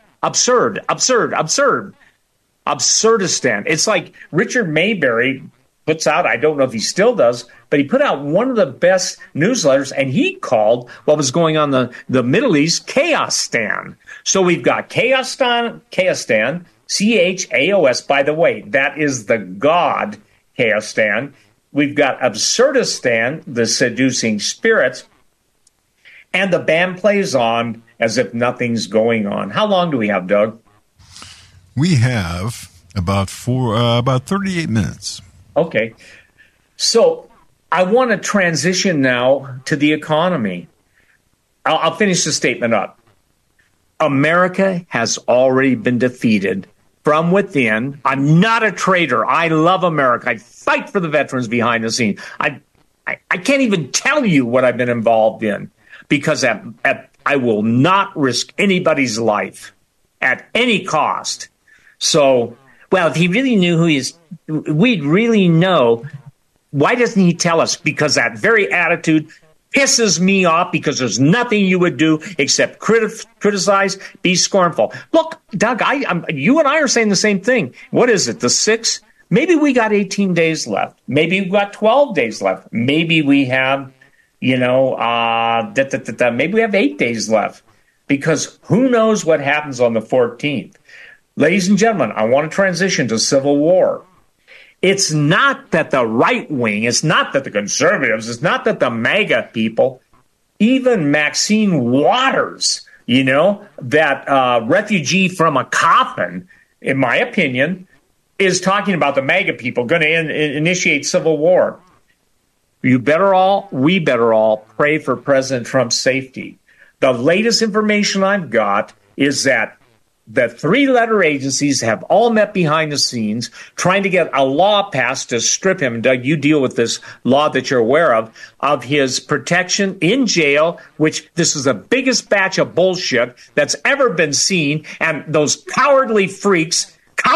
It's like Richard Mayberry puts out, I don't know if he still does, but he put out one of the best newsletters, and he called what was going on in the Middle East Chaostan. So we've got Chaostan, CHAOS, by the way, that is the god Chaostan. We've got Absurdistan, the seducing spirits, and the band plays on as if nothing's going on. How long do we have, Doug? We have about 38 minutes. Okay. So I want to transition now to the economy. I'll finish the statement up. America has already been defeated from within. I'm not a traitor. I love America. I fight for the veterans behind the scenes. I can't even tell you what I've been involved in because I will not risk anybody's life at any cost. So, well, if he really knew who he is, we'd really know. Why doesn't he tell us? Because that very attitude pisses me off, because there's nothing you would do except criticize, be scornful. Look, Doug, you and I are saying the same thing. What is it, the 6th? Maybe we got 18 days left. Maybe we got 12 days left. Maybe we have, maybe we have 8 days left. Because who knows what happens on the 14th. Ladies and gentlemen, I want to transition to civil war. It's not that the right wing, it's not that the conservatives, it's not that the MAGA people, even Maxine Waters, that refugee from a coffin, in my opinion, is talking about the MAGA people going to initiate civil we better all pray for President Trump's safety. The latest information I've got is that the three-letter agencies have all met behind the scenes trying to get a law passed to strip him. Doug, you deal with this law that you're aware of his protection in jail, which this is the biggest batch of bullshit that's ever been seen. And those cowardly freaks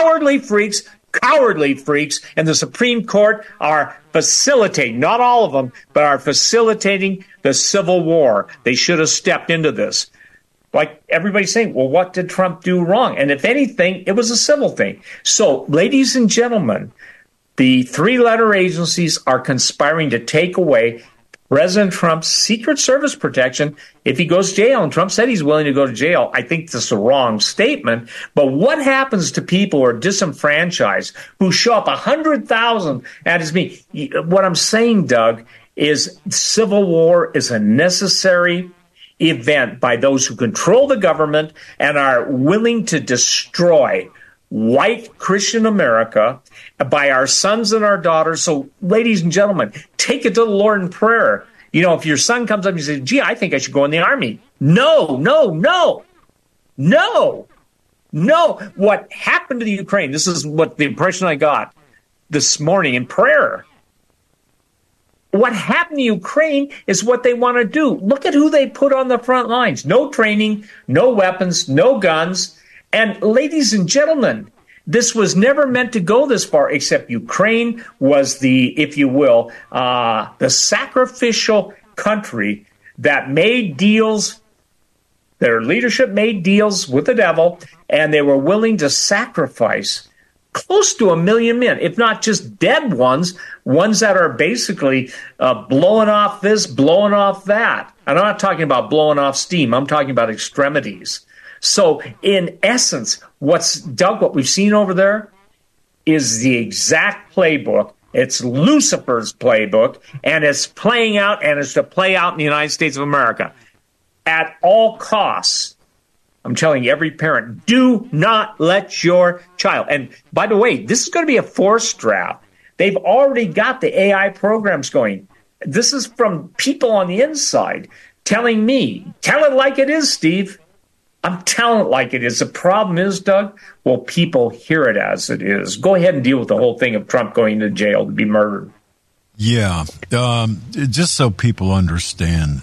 in the Supreme Court are facilitating, not all of them, but are facilitating the civil war. They should have stepped into this. Like everybody's saying, well, what did Trump do wrong? And if anything, it was a civil thing. So, ladies and gentlemen, the three-letter agencies are conspiring to take away President Trump's Secret Service protection if he goes to jail. And Trump said he's willing to go to jail. I think that's a wrong statement. But what happens to people who are disenfranchised, who show up 100,000 at his meeting? What I'm saying, Doug, is civil war is a necessary event by those who control the government and are willing to destroy white Christian America by our sons and our daughters. So, ladies and gentlemen, take it to the Lord in prayer. You know, if your son comes up and you say, gee, I think I should go in the army. No. What happened to the Ukraine, this is what the impression I got this morning in prayer. What happened to Ukraine is what they want to do. Look at who they put on the front lines. No training, no weapons, no guns. And ladies and gentlemen, this was never meant to go this far, except Ukraine was the, if you will, the sacrificial country that made deals. Their leadership made deals with the devil, and they were willing to sacrifice close to 1 million men, if not just dead ones that are basically blowing off this, blowing off that. And I'm not talking about blowing off steam. I'm talking about extremities. So in essence, what we've seen over there is the exact playbook. It's Lucifer's playbook, and it's playing out, and it's to play out in the United States of America at all costs. I'm telling you, every parent, do not let your child. And by the way, this is going to be a forced draft. They've already got the AI programs going. This is from people on the inside telling me, tell it like it is, Steve. I'm telling it like it is. The problem is, Doug, will people hear it as it is? Go ahead and deal with the whole thing of Trump going to jail to be murdered. Yeah. Just so people understand,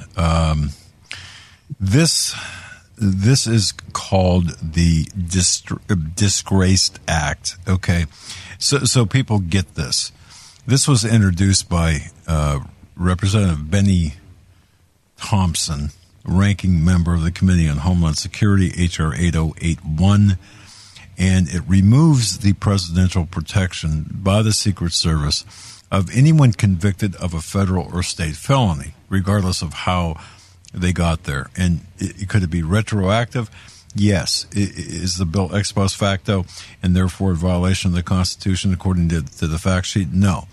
this is called the Disgraced Act, okay? So people get this. This was introduced by Representative Benny Thompson, ranking member of the Committee on Homeland Security, H.R. 8081, and it removes the presidential protection by the Secret Service of anyone convicted of a federal or state felony, regardless of how they got there. And could it be retroactive? Yes. Is the bill ex post facto and therefore a violation of the Constitution according to the fact sheet? No.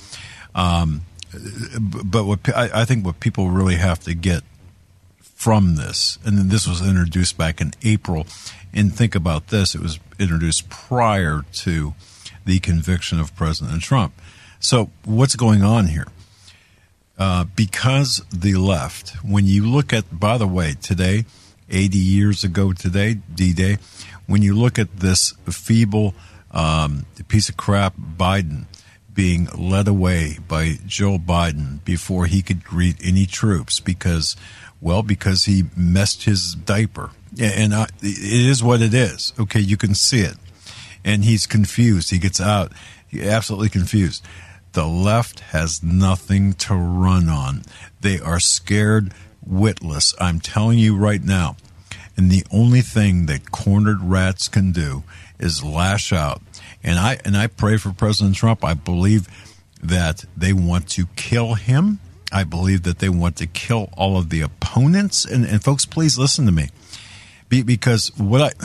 But I think what people really have to get from this, and then this was introduced back in April, and think about this, it was introduced prior to the conviction of President Trump. So what's going on here? Because the left, when you look at, by the way, today, 80 years ago today, D-Day, when you look at this feeble piece of crap Biden being led away by Joe Biden before he could greet any troops because he messed his diaper. And it is what it is. Okay, you can see it. And he's confused. He gets out. He's absolutely confused. The left has nothing to run on. They are scared witless. I'm telling you right now. And the only thing that cornered rats can do is lash out. And I pray for President Trump. I believe that they want to kill him. I believe that they want to kill all of the opponents. And folks, please listen to me. Because what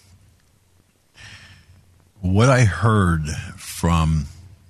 I heard from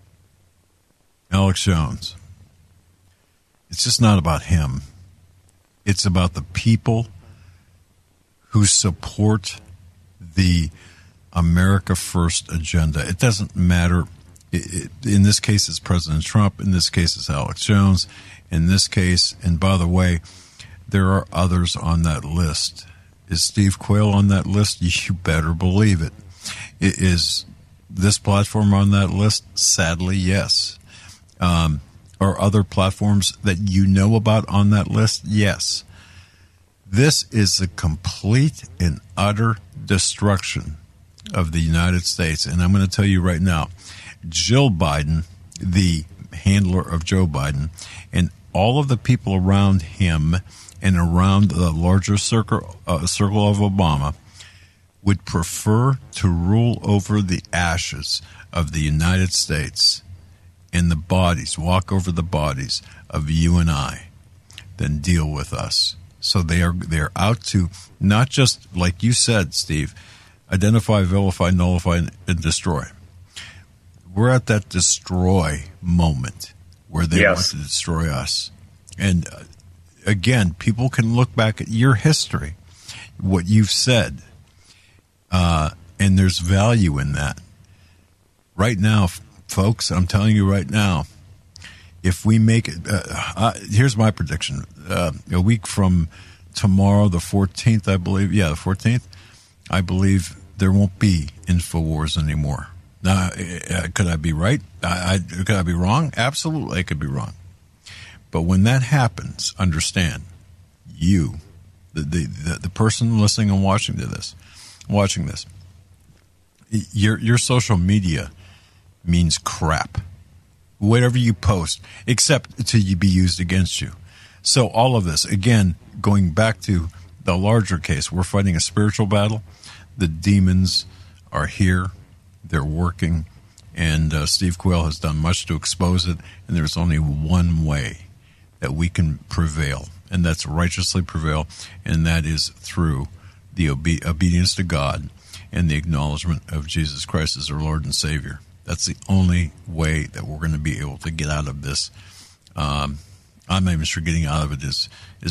Alex Jones, it's just not about him. It's about the people who support the America First agenda. It doesn't matter. In this case, it's President Trump. In this case, it's Alex Jones. In this case, and by the way, there are others on that list. Is Steve Quayle on that list? You better believe it. Is this platform on that list? Sadly, yes. Are other platforms that you know about on that list? Yes. This is a complete and utter destruction of the United States. And I'm going to tell you right now, Jill Biden, the handler of Joe Biden, and all of the people around him and around the larger circle of Obama would prefer to rule over the ashes of the United States and the bodies, walk over the bodies of you and I, than deal with us. So they're out to not just, like you said, Steve, identify, vilify, nullify, and destroy. We're at that destroy moment where they want to destroy us. And again, people can look back at your history, what you've said, and there's value in that. Right now, folks, I'm telling you right now, if we make it, here's my prediction. A week from tomorrow, the 14th, I believe. Yeah, the 14th. I believe there won't be InfoWars anymore. Now, could I be right? Could I be wrong? Absolutely, I could be wrong. But when that happens, understand, you, the person listening and watching this, your social media means crap. Whatever you post, except to be used against you. So all of this, again, going back to the larger case, we're fighting a spiritual battle. The demons are here. They're working. And Steve Quayle has done much to expose it. And there's only one way that we can prevail, and that's righteously prevail, and that is through the obedience to God and the acknowledgement of Jesus Christ as our Lord and Savior. That's the only way that we're going to be able to get out of this. I'm not even sure getting out of it is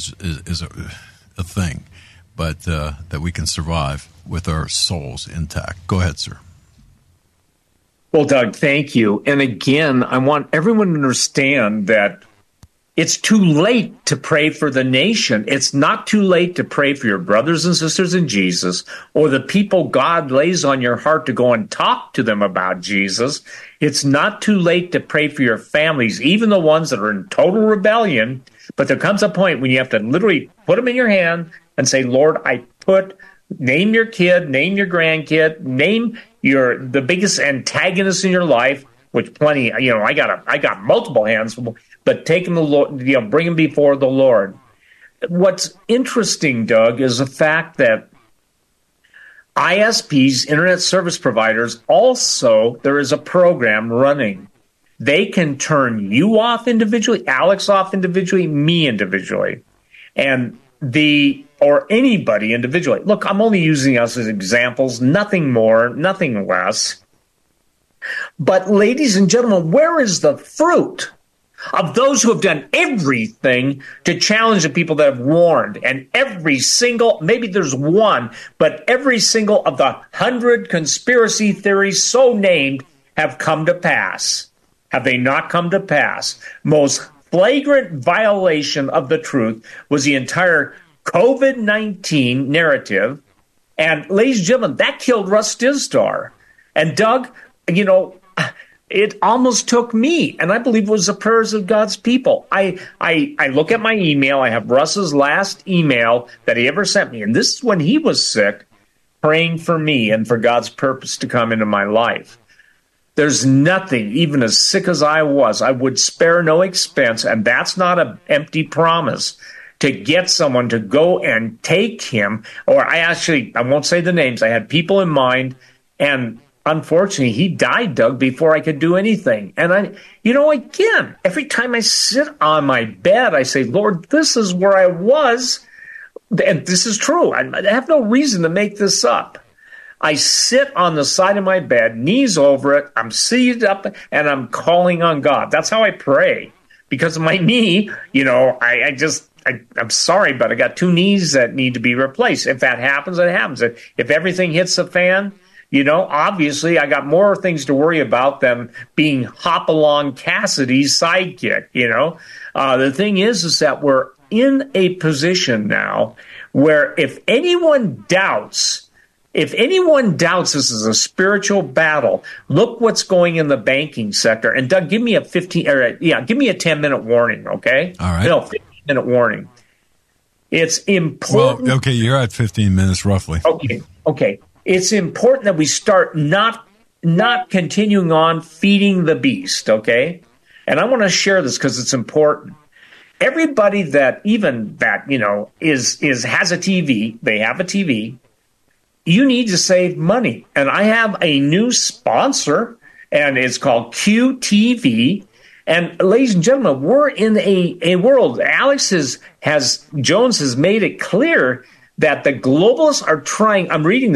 a thing, but that we can survive with our souls intact. Go ahead, sir. Well, Doug, thank you. And again, I want everyone to understand that it's too late to pray for the nation. It's not too late to pray for your brothers and sisters in Jesus or the people God lays on your heart to go and talk to them about Jesus. It's not too late to pray for your families, even the ones that are in total rebellion. But there comes a point when you have to literally put them in your hand and say, Lord, name your kid, name your grandkid, name the biggest antagonist in your life, which plenty, I got multiple hands, but take them, bring them before the Lord. What's interesting, Doug, is the fact that ISPs, internet service providers, also, there is a program running. They can turn you off individually, Alex off individually, me individually, or anybody individually. Look, I'm only using us as examples, nothing more, nothing less. But ladies and gentlemen, where is the fruit of those who have done everything to challenge the people that have warned? And every single, maybe there's one, but every single of the 100 conspiracy theories so named have come to pass. Have they not come to pass? Most flagrant violation of the truth was the entire COVID-19 narrative. And ladies and gentlemen, that killed Russ Dizdar. And Doug, it almost took me, and I believe it was the prayers of God's people. I look at my email. I have Russ's last email that he ever sent me, and this is when he was sick, praying for me and for God's purpose to come into my life. There's nothing, even as sick as I was, I would spare no expense, and that's not an empty promise, to get someone to go and take him, or I won't say the names. I had people in mind, and unfortunately, he died, Doug, before I could do anything. And again, every time I sit on my bed, I say, Lord, this is where I was. And this is true. I have no reason to make this up. I sit on the side of my bed, knees over it. I'm seated up and I'm calling on God. That's how I pray. Because of my knee, I'm sorry, but I got two knees that need to be replaced. If that happens, it happens. If everything hits the fan, obviously I got more things to worry about than being Hopalong Cassidy's sidekick, The thing is that we're in a position now where if anyone doubts this is a spiritual battle, look what's going in the banking sector. And Doug, give me a 10-minute warning, okay? All right. No, 15-minute warning. It's important. Well, okay, you're at 15 minutes roughly. Okay. It's important that we start not continuing on feeding the beast, okay? And I want to share this because it's important. Everybody that has a TV, they have a TV, you need to save money. And I have a new sponsor, and it's called QTV. And ladies and gentlemen, we're in a world. Alex Jones has made it clear that the globalists are trying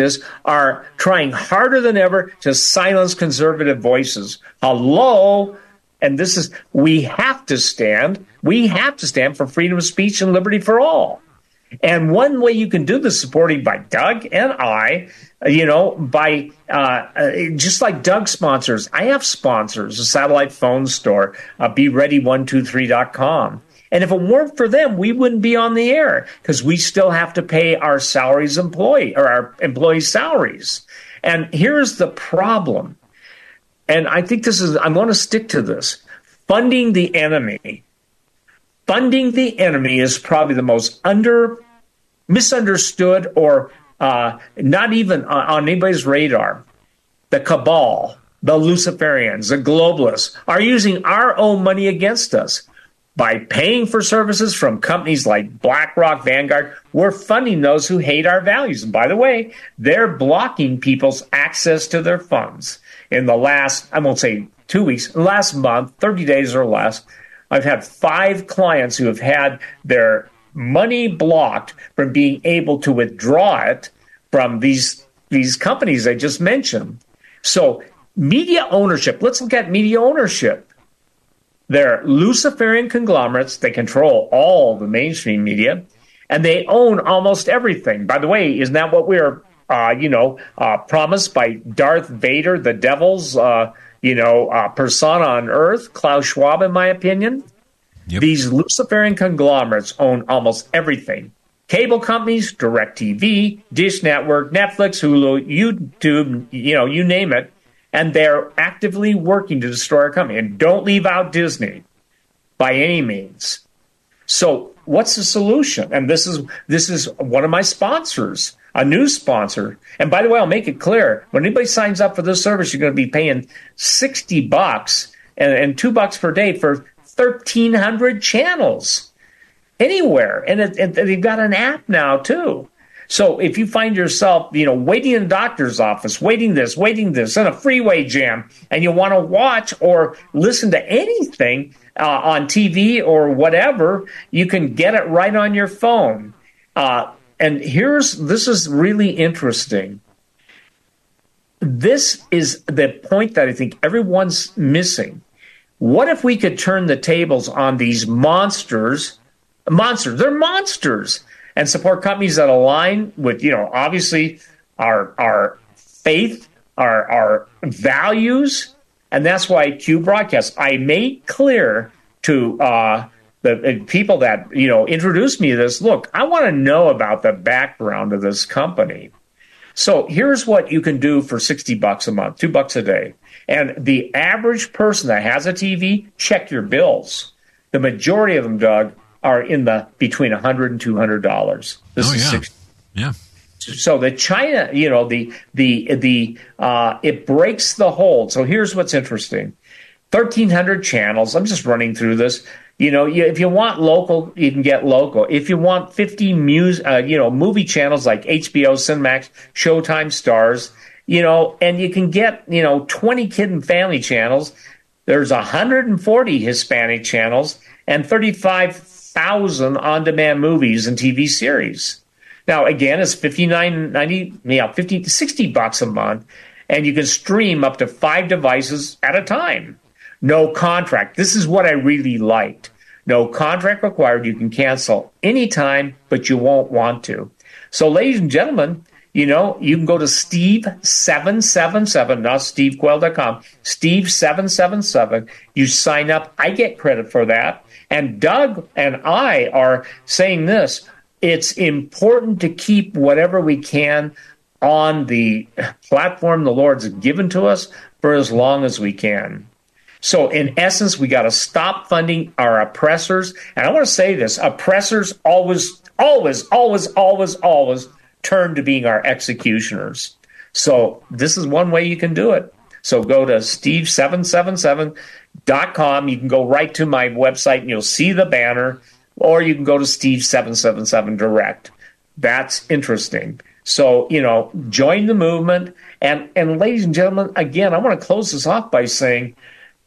harder than ever to silence conservative voices. Hello? And we have to stand for freedom of speech and liberty for all. And one way you can do this, supporting by Doug and I, by just like Doug sponsors. I have sponsors, a satellite phone store, BeReady123.com. And if it weren't for them, we wouldn't be on the air because we still have to pay our our employees' salaries. And here's the problem. And I think I want to stick to this. Funding the enemy. Funding the enemy is probably the most misunderstood or not even on anybody's radar. The cabal, the Luciferians, the globalists are using our own money against us. By paying for services from companies like BlackRock, Vanguard, we're funding those who hate our values. And by the way, they're blocking people's access to their funds. In the last, I won't say 2 weeks, last month, 30 days or less, I've had 5 clients who have had their money blocked from being able to withdraw it from these companies I just mentioned. So media ownership, let's look at media ownership. They're Luciferian conglomerates. They control all the mainstream media, and they own almost everything. By the way, isn't that what we're, promised by Darth Vader, the devil's, persona on earth, Klaus Schwab, in my opinion? Yep. These Luciferian conglomerates own almost everything. Cable companies, DirecTV, Dish Network, Netflix, Hulu, YouTube, you name it. And they're actively working to destroy our company. And don't leave out Disney by any means. So what's the solution? And this is one of my sponsors, a new sponsor. And by the way, I'll make it clear, when anybody signs up for this service, you're going to be paying $60 and $2 per day for 1,300 channels anywhere. And they've got an app now, too. So if you find yourself, waiting in a doctor's office, waiting this, in a freeway jam, and you want to watch or listen to anything on TV or whatever, you can get it right on your phone. And this is really interesting. This is the point that I think everyone's missing. What if we could turn the tables on these monsters? They're monsters. And support companies that align with, obviously our faith, our values. And that's why Q Broadcast, I made clear to the people that, introduced me to this, look, I want to know about the background of this company. So here's what you can do for $60 a month, $2 a day. And the average person that has a TV, check your bills. The majority of them, Doug, are in between $100 and $200. This is $60. Yeah. So the China, it breaks the hold. So here's what's interesting: 1,300 channels. I'm just running through this. If you want local, you can get local. If you want 50 movie channels like HBO, Cinemax, Showtime, Stars, and you can get 20 kid and family channels. There's 140 Hispanic channels and 35,000 on-demand movies and TV series. Now, again, it's $59.90, $50 to $60 a month, and you can stream up to 5 devices at a time. No contract. This is what I really liked. No contract required. You can cancel anytime, but you won't want to. So, ladies and gentlemen, you can go to Steve777, not SteveQuail.com, Steve777. You sign up. I get credit for that. And Doug and I are saying this. it's important to keep whatever we can on the platform the Lord's given to us for as long as we can. So in essence, we got to stop funding our oppressors. And I want to say this, oppressors always turn to being our executioners. So this is one way you can do it. So go to steve777.com. You can go right to my website and you'll see the banner, or you can go to Steve777 direct. That's interesting. So, join the movement. And ladies and gentlemen, again, I want to close this off by saying,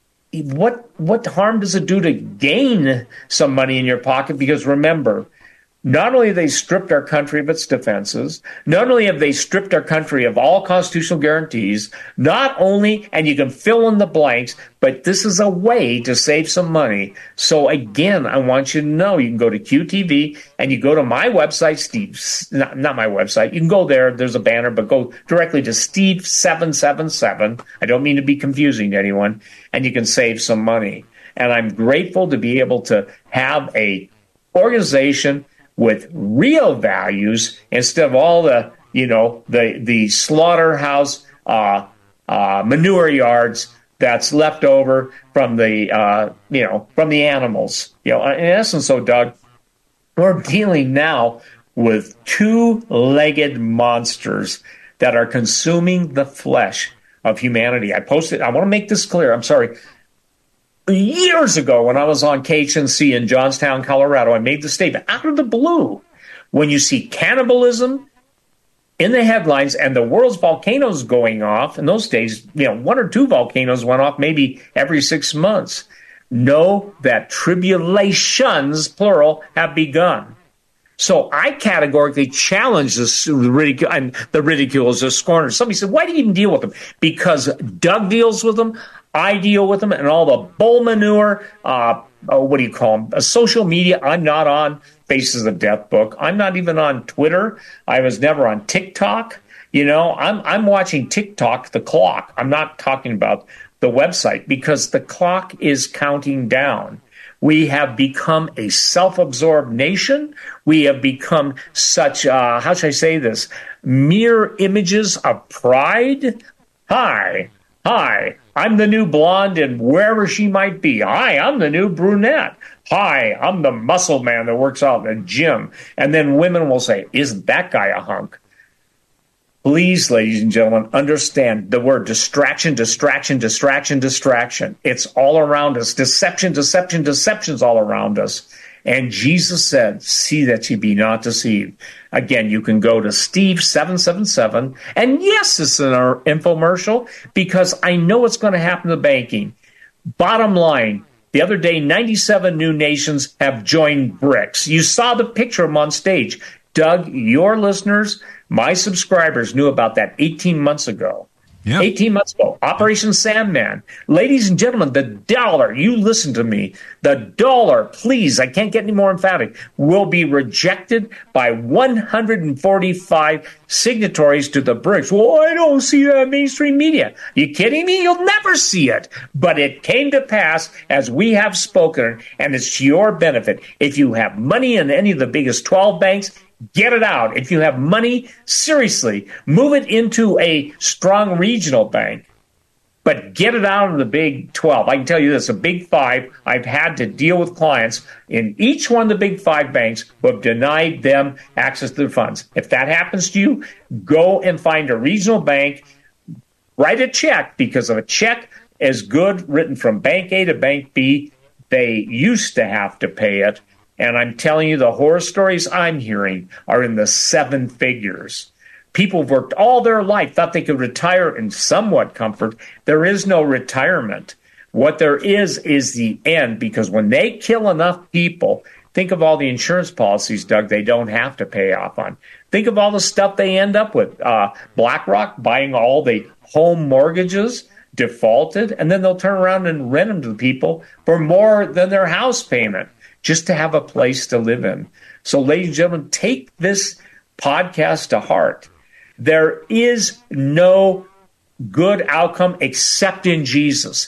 what harm does it do to gain some money in your pocket? Because remember, not only have they stripped our country of its defenses, not only have they stripped our country of all constitutional guarantees, not only, and you can fill in the blanks, but this is a way to save some money. So again, I want you to know, you can go to QTV and you go to my website, not my website, you can go there's a banner, but go directly to Steve777. I don't mean to be confusing to anyone, and you can save some money. And I'm grateful to be able to have a organization with real values instead of all the slaughterhouse manure yards that's left over from the animals. In essence, so Doug, we're dealing now with two-legged monsters that are consuming the flesh of humanity. I want to make this clear. I'm sorry. Years ago, when I was on KHNC in Johnstown, Colorado, I made the statement out of the blue. When you see cannibalism in the headlines and the world's volcanoes going off, in those days, one or two volcanoes went off maybe every 6 months. Know that tribulations, plural, have begun. So I categorically challenge the ridicule is the scorners. Somebody said, why do you even deal with them? Because Doug deals with them. I deal with them, and all the bull manure, social media. I'm not on Faces of Death book. I'm not even on Twitter. I was never on TikTok. I'm watching TikTok, the clock. I'm not talking about the website because the clock is counting down. We have become a self-absorbed nation. We have become such, how should I say this, mere images of pride. Hi, I'm the new blonde and wherever she might be. Hi, I'm the new brunette. Hi, I'm the muscle man that works out in the gym. And then women will say, isn't that guy a hunk? Please, ladies and gentlemen, understand the word distraction. It's all around us. Deception's all around us. And Jesus said, see that ye be not deceived. Again, you can go to Steve777. And yes, it's an infomercial because I know what's going to happen to banking. Bottom line, the other day, 97 new nations have joined BRICS. You saw the picture of them on stage. Doug, your listeners, my subscribers knew about that 18 months ago. Yep. 18 months ago, Operation Sandman. Ladies and gentlemen, the dollar, you listen to me, the dollar, please, I can't get any more emphatic, will be rejected by 145 signatories to the BRICS. Well, I don't see that in mainstream media. You kidding me? You'll never see it. But it came to pass as we have spoken, and it's to your benefit. If you have money in any of the biggest 12 banks, get it out. If you have money, seriously, move it into a strong regional bank. But get it out of the Big 12. I can tell you this, the Big 5, I've had to deal with clients in each one of the Big 5 banks who have denied them access to their funds. If that happens to you, go and find a regional bank, write a check, because if a check is good written from Bank A to Bank B, they used to have to pay it. And I'm telling you, the horror stories I'm hearing are in the 7 figures. People have worked all their life, thought they could retire in somewhat comfort. There is no retirement. What there is the end, because when they kill enough people, think of all the insurance policies, Doug, they don't have to pay off on. Think of all the stuff they end up with. BlackRock buying all the home mortgages, defaulted, and then they'll turn around and rent them to people for more than their house payment, just to have a place to live in. So, ladies and gentlemen, take this podcast to heart. There is no good outcome except in Jesus.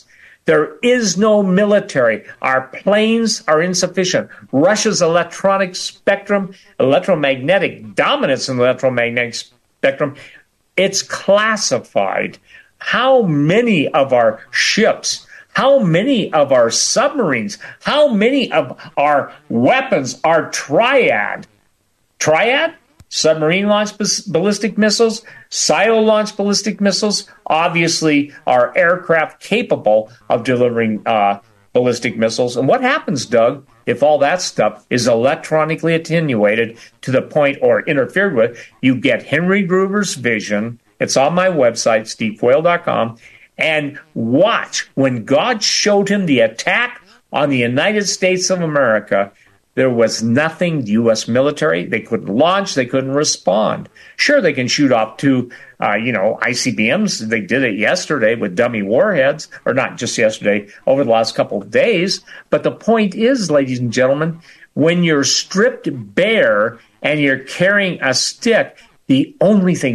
There is no military. Our planes are insufficient. Russia's electromagnetic dominance in the electromagnetic spectrum, it's classified. How many of our ships, how many of our submarines, how many of our weapons are triad? Triad? Submarine-launched ballistic missiles, silo-launched ballistic missiles, obviously are aircraft capable of delivering ballistic missiles. And what happens, Doug, if all that stuff is electronically attenuated to the point or interfered with? You get Henry Gruber's vision. It's on my website, stevequayle.com. And watch, when God showed him the attack on the United States of America, there was nothing, the U.S. military, they couldn't launch, they couldn't respond. Sure, they can shoot off two, ICBMs. They did it yesterday with dummy warheads, or not just yesterday, over the last couple of days. But the point is, ladies and gentlemen, when you're stripped bare and you're carrying a stick, the only thing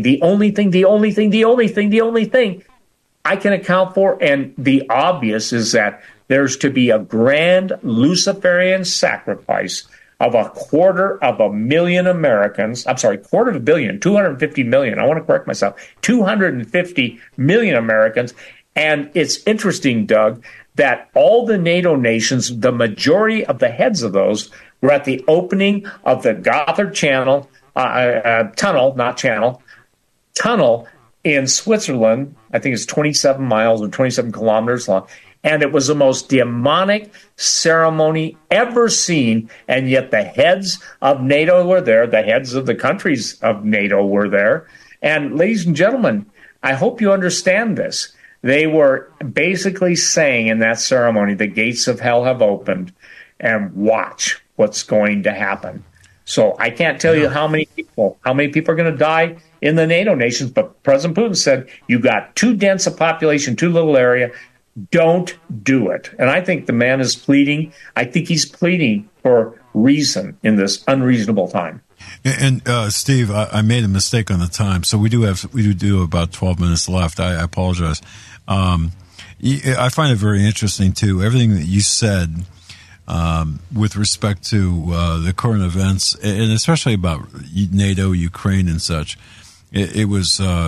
I can account for, and the obvious, is that there's to be a grand Luciferian sacrifice of 250 Americans. I'm sorry, 250 million. I want to correct myself. 250 million Americans. And it's interesting, Doug, that all the NATO nations, the majority of the heads of those, were at the opening of the Gotthard tunnel in Switzerland. I think it's 27 miles or 27 kilometers long. And it was the most demonic ceremony ever seen. And yet the heads of NATO were there. The heads of the countries of NATO were there. And ladies and gentlemen, I hope you understand this. They were basically saying in that ceremony, the gates of hell have opened, and watch what's going to happen. So I can't tell you how many people are going to die in the NATO nations, but President Putin said, you got too dense a population, too little area. Don't do it. And I think the man is pleading. I think he's pleading for reason in this unreasonable time. And Steve, I made a mistake on the time, so we do about 12 minutes left. I apologize. I find it very interesting too. Everything that you said with respect to the current events, and especially about NATO, Ukraine, and such. It was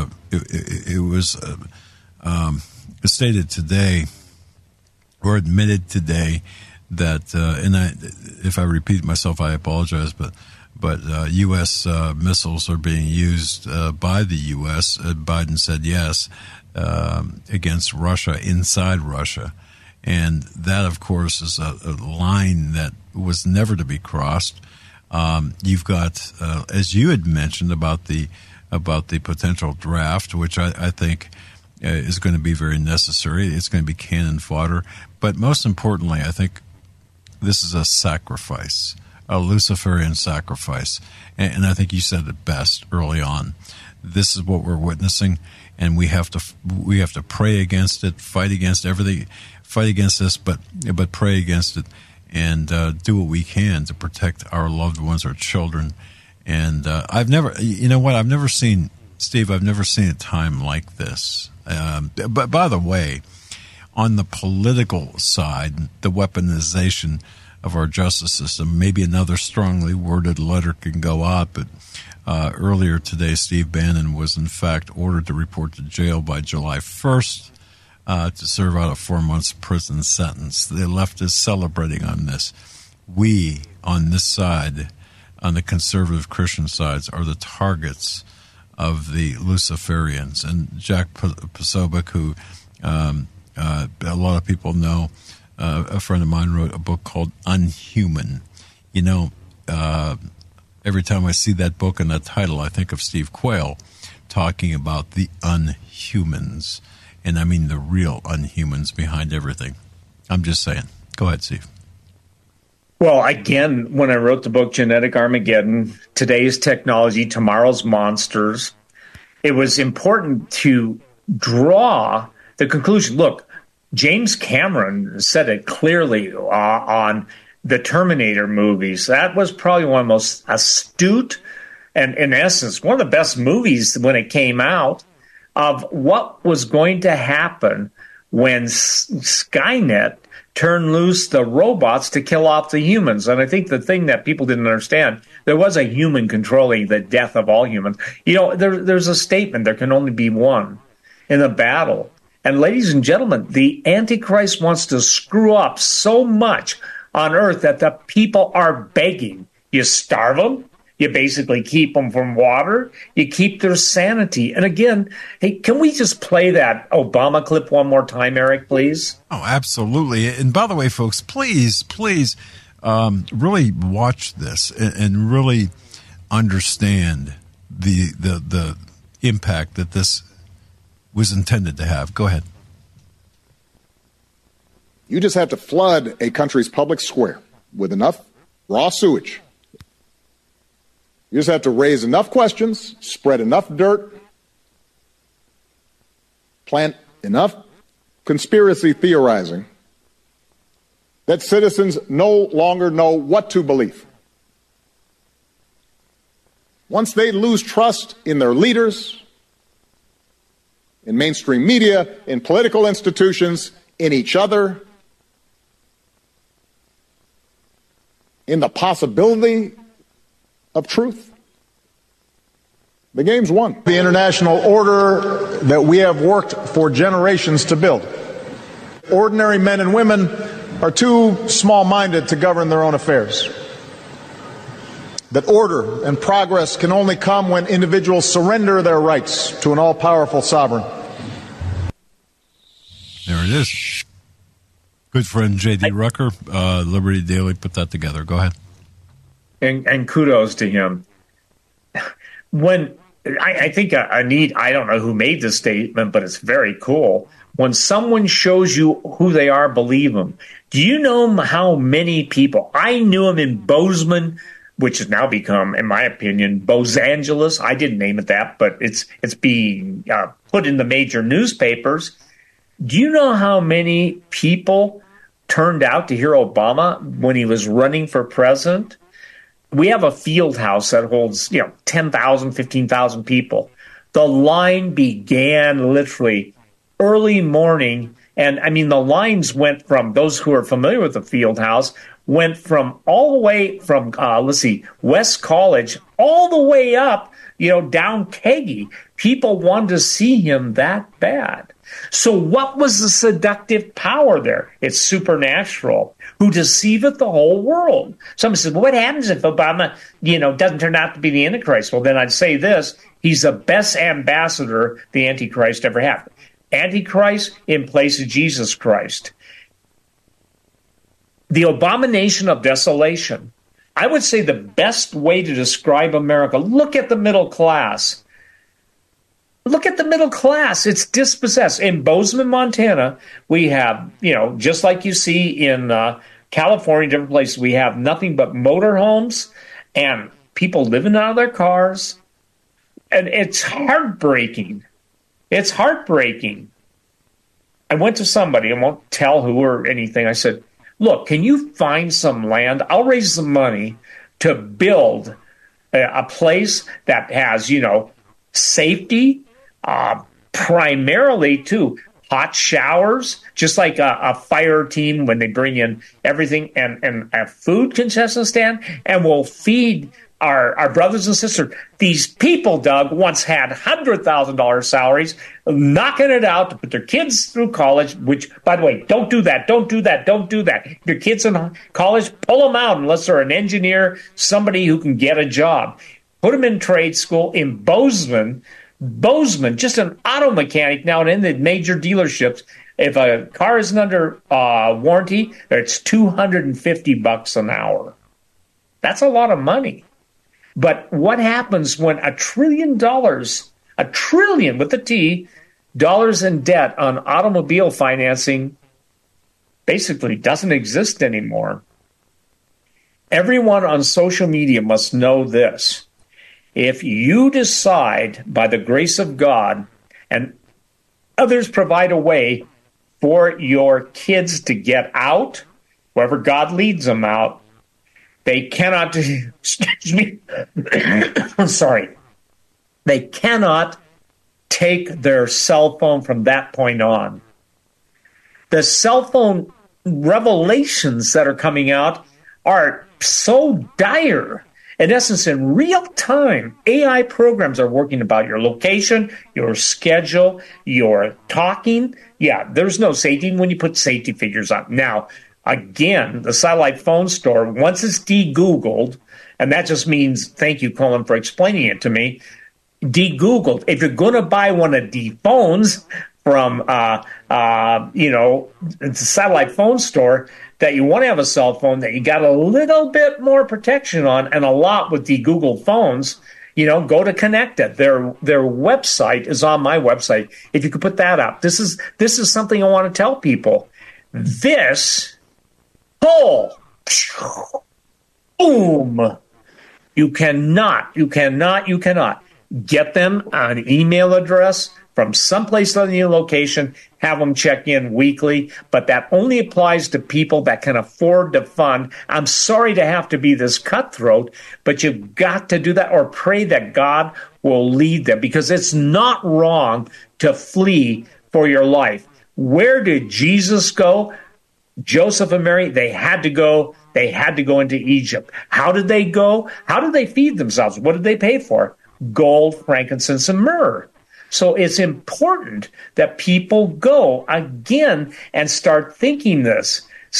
stated today, or admitted today, that if I repeat myself, I apologize, but U.S. missiles are being used by the U.S. Biden said yes against Russia, inside Russia, and that, of course, is a line that was never to be crossed. You've got, as you had mentioned, about the potential draft, which I think is going to be very necessary. It's going to be cannon fodder. But most importantly, I think this is a sacrifice, a Luciferian sacrifice. And I think you said it best early on. This is what we're witnessing, and we have to pray against it, fight against everything, fight against this, but pray against it, and do what we can to protect our loved ones, our children. And I've never seen, Steve, I've never seen a time like this. But by the way, on the political side, the weaponization of our justice system, maybe another strongly worded letter can go out, but earlier today, Steve Bannon was in fact ordered to report to jail by July 1st to serve out a 4-month prison sentence. The left is celebrating on this. We, on this side, on the conservative Christian sides, are the targets of the Luciferians. And Jack Posobiec, who a lot of people know, a friend of mine wrote a book called Unhuman. You know, every time I see that book and that title, I think of Steve Quayle talking about the unhumans. And I mean the real unhumans behind everything. I'm just saying. Go ahead, Steve. Well, again, when I wrote the book, Genetic Armageddon, Today's Technology, Tomorrow's Monsters, it was important to draw the conclusion. Look, James Cameron said it clearly on the Terminator movies. That was probably one of the most astute and, in essence, one of the best movies when it came out of what was going to happen when Skynet turned loose the robots to kill off the humans. And I think the thing that people didn't understand, there was a human controlling the death of all humans. There's a statement, there can only be one in a battle. And ladies and gentlemen, the Antichrist wants to screw up so much on earth that the people are begging. You starve them. You basically keep them from water. You keep their sanity. And again, hey, can we just play that Obama clip one more time, Eric, please? Oh, absolutely. And by the way, folks, please, really watch this and really understand the impact that this was intended to have. Go ahead. You just have to flood a country's public square with enough raw sewage. You just have to raise enough questions, spread enough dirt, plant enough conspiracy theorizing that citizens no longer know what to believe. Once they lose trust in their leaders, in mainstream media, in political institutions, in each other, in the possibility of truth, the game's won. The international order that we have worked for generations to build. Ordinary men and women are too small-minded to govern their own affairs. That order and progress can only come when individuals surrender their rights to an all-powerful sovereign. There it is. Good friend J.D. Rucker, Liberty Daily, put that together. Go ahead. And kudos to him. When I think I don't know who made this statement, but it's very cool. When someone shows you who they are, believe them. Do you know how many people? I knew him in Bozeman, which has now become, in my opinion, Bosangeles. I didn't name it that, but it's being put in the major newspapers. Do you know how many people turned out to hear Obama when he was running for president? We have a field house that holds, 10,000, 15,000 people. The line began literally early morning. And I mean, the lines went from, those who are familiar with the field house, went from all the way from, West College, all the way up, down Keggy. People wanted to see him that bad. So what was the seductive power there? It's supernatural, who deceiveth the whole world. Somebody says, well, what happens if Obama, doesn't turn out to be the Antichrist? Well, then I'd say this: he's the best ambassador the Antichrist ever had. Antichrist in place of Jesus Christ. The abomination of desolation. I would say the best way to describe America, look at the middle class. Look at the middle class. It's dispossessed. In Bozeman, Montana, we have, just like you see in California, different places, we have nothing but motorhomes and people living out of their cars. And it's heartbreaking. It's heartbreaking. I went to somebody, I won't tell who or anything. I said, look, can you find some land? I'll raise some money to build a place that has, safety, primarily too, hot showers, just like a fire team when they bring in everything, and a food concession stand, and we'll feed our brothers and sisters. These people, Doug, once had $100,000 salaries, knocking it out to put their kids through college, which, by the way, don't do that. Your kids in college, pull them out unless they're an engineer, somebody who can get a job. Put them in trade school in Bozeman, just an auto mechanic now, and in the major dealerships, if a car isn't under warranty, it's $250 an hour. That's a lot of money. But what happens when $1 trillion, $1 trillion with a T, dollars in debt on automobile financing basically doesn't exist anymore? Everyone on social media must know this. If you decide by the grace of God and others provide a way for your kids to get out, wherever God leads them out, they cannot, excuse me, I'm sorry, they cannot take their cell phone from that point on. The cell phone revelations that are coming out are so dire. In essence, in real time, AI programs are working about your location, your schedule, your talking. Yeah, there's no safety when you put safety figures on. Now, again, the satellite phone store, once it's de-Googled, and that just means, thank you, Colin, for explaining it to me, de-Googled. If you're going to buy one of the phones from, the satellite phone store, that you want to have a cell phone that you got a little bit more protection on, and a lot with the Google phones, go to Connected. Their website is on my website. If you could put that up. This is something I want to tell people. This whole boom. You cannot get them an email address from someplace on your location, have them check in weekly, but that only applies to people that can afford to fund. I'm sorry to have to be this cutthroat, but you've got to do that, or pray that God will lead them, because it's not wrong to flee for your life. Where did Jesus go? Joseph and Mary, they had to go into Egypt. How did they go? How did they feed themselves? What did they pay for? Gold, frankincense, and myrrh. So it's important that people go again and start thinking this.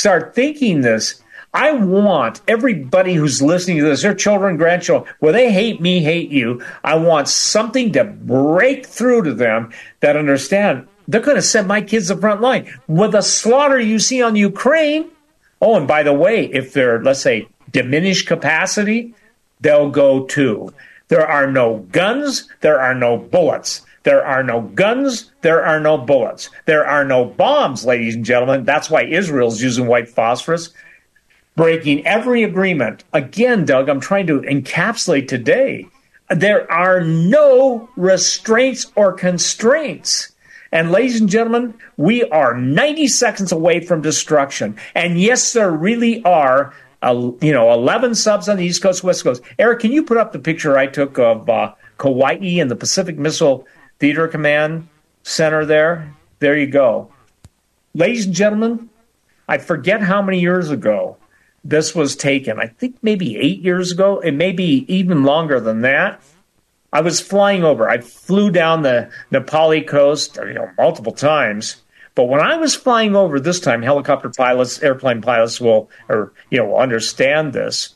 I want everybody who's listening to this, their children, grandchildren, well, they hate me, hate you. I want something to break through to them that understand they're going to send my kids to the front line. With the slaughter you see on Ukraine, oh, and by the way, if they're, let's say, diminished capacity, they'll go too. There are no guns, there are no bullets. There are no guns, there are no bullets. There are no bombs, ladies and gentlemen. That's why Israel's using white phosphorus, breaking every agreement. Again, Doug, I'm trying to encapsulate today. There are no restraints or constraints. And ladies and gentlemen, we are 90 seconds away from destruction. And yes, there really are 11 subs on the East Coast, West Coast. Eric, can you put up the picture I took of Kauai and the Pacific Missile Theater Command Center there? There you go. Ladies and gentlemen, I forget how many years ago this was taken. I think maybe 8 years ago. It may be even longer than that. I was flying over. I flew down the Nepali coast, multiple times. But when I was flying over this time, helicopter pilots, airplane pilots will understand this.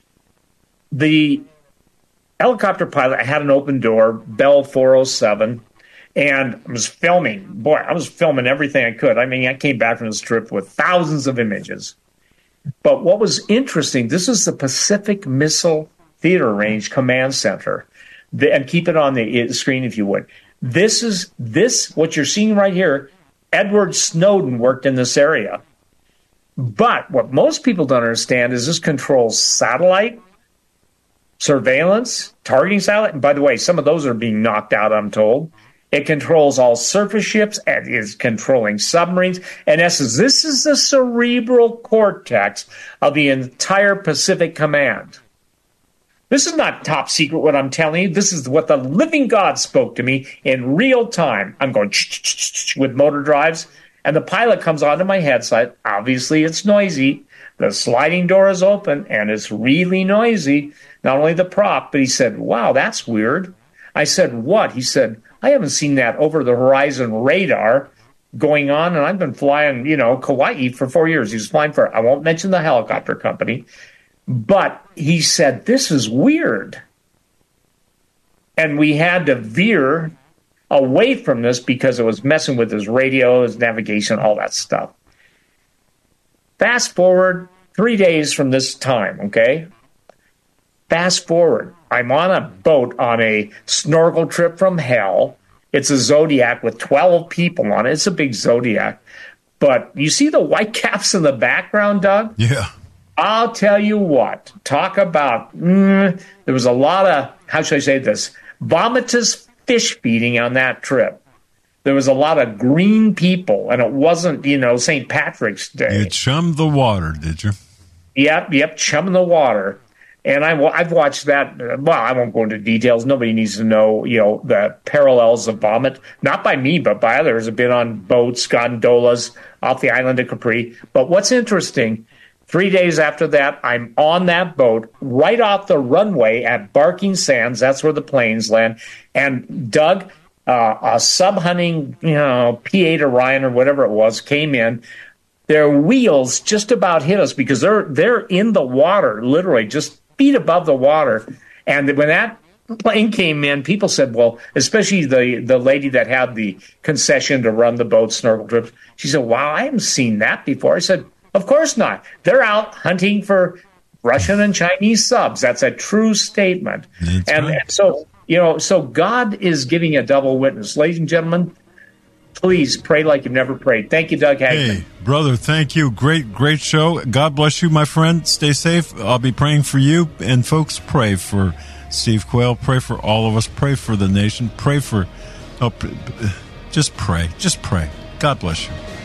The helicopter pilot, I had an open door, Bell 407, and I was filming. Boy, I was filming everything I could. I mean, I came back from this trip with thousands of images. But what was interesting, this is the Pacific Missile Theater Range Command Center. And keep it on the screen if you would. This, what you're seeing right here, Edward Snowden worked in this area. But what most people don't understand is this controls satellite, surveillance, targeting satellite. And by the way, some of those are being knocked out, I'm told. It controls all surface ships and is controlling submarines. In essence, this is the cerebral cortex of the entire Pacific Command. This is not top secret what I'm telling you. This is what the living God spoke to me in real time. I'm going with motor drives, and the pilot comes onto my headset. Obviously, it's noisy. The sliding door is open, and it's really noisy. Not only the prop, but he said, wow, that's weird. I said, what? He said, I haven't seen that over-the-horizon radar going on, and I've been flying, Kauai for 4 years. He was flying for, I won't mention the helicopter company, but he said, this is weird. And we had to veer away from this because it was messing with his radio, his navigation, all that stuff. Fast forward 3 days from this time, okay? Fast forward. I'm on a boat on a snorkel trip from hell. It's a Zodiac with 12 people on it. It's a big Zodiac. But you see the white caps in the background, Doug? Yeah. I'll tell you what. Talk about, there was a lot of, how should I say this, vomitous fish feeding on that trip. There was a lot of green people, and it wasn't, St. Patrick's Day. You chummed the water, did you? Yep, chumming the water. And I've watched that. Well, I won't go into details. Nobody needs to know, the parallels of vomit. Not by me, but by others. Have been on boats, gondolas off the island of Capri. But what's interesting, 3 days after that, I'm on that boat right off the runway at Barking Sands. That's where the planes land. And Doug, a sub-hunting, P-8 Orion or whatever it was, came in. Their wheels just about hit us because they're in the water, literally just feet above the water. And when that plane came in, people said, well, especially the lady that had the concession to run the boat snorkel trips, she said, wow, I haven't seen that before. I said, of course not. They're out hunting for Russian and Chinese subs. That's a true statement. And so, so God is giving a double witness. Ladies and gentlemen, please pray like you've never prayed. Thank you, Doug Hagman. Hey, brother, thank you. Great show. God bless you, my friend. Stay safe. I'll be praying for you. And folks, pray for Steve Quayle. Pray for all of us. Pray for the nation. Pray for... just pray. Just pray. God bless you.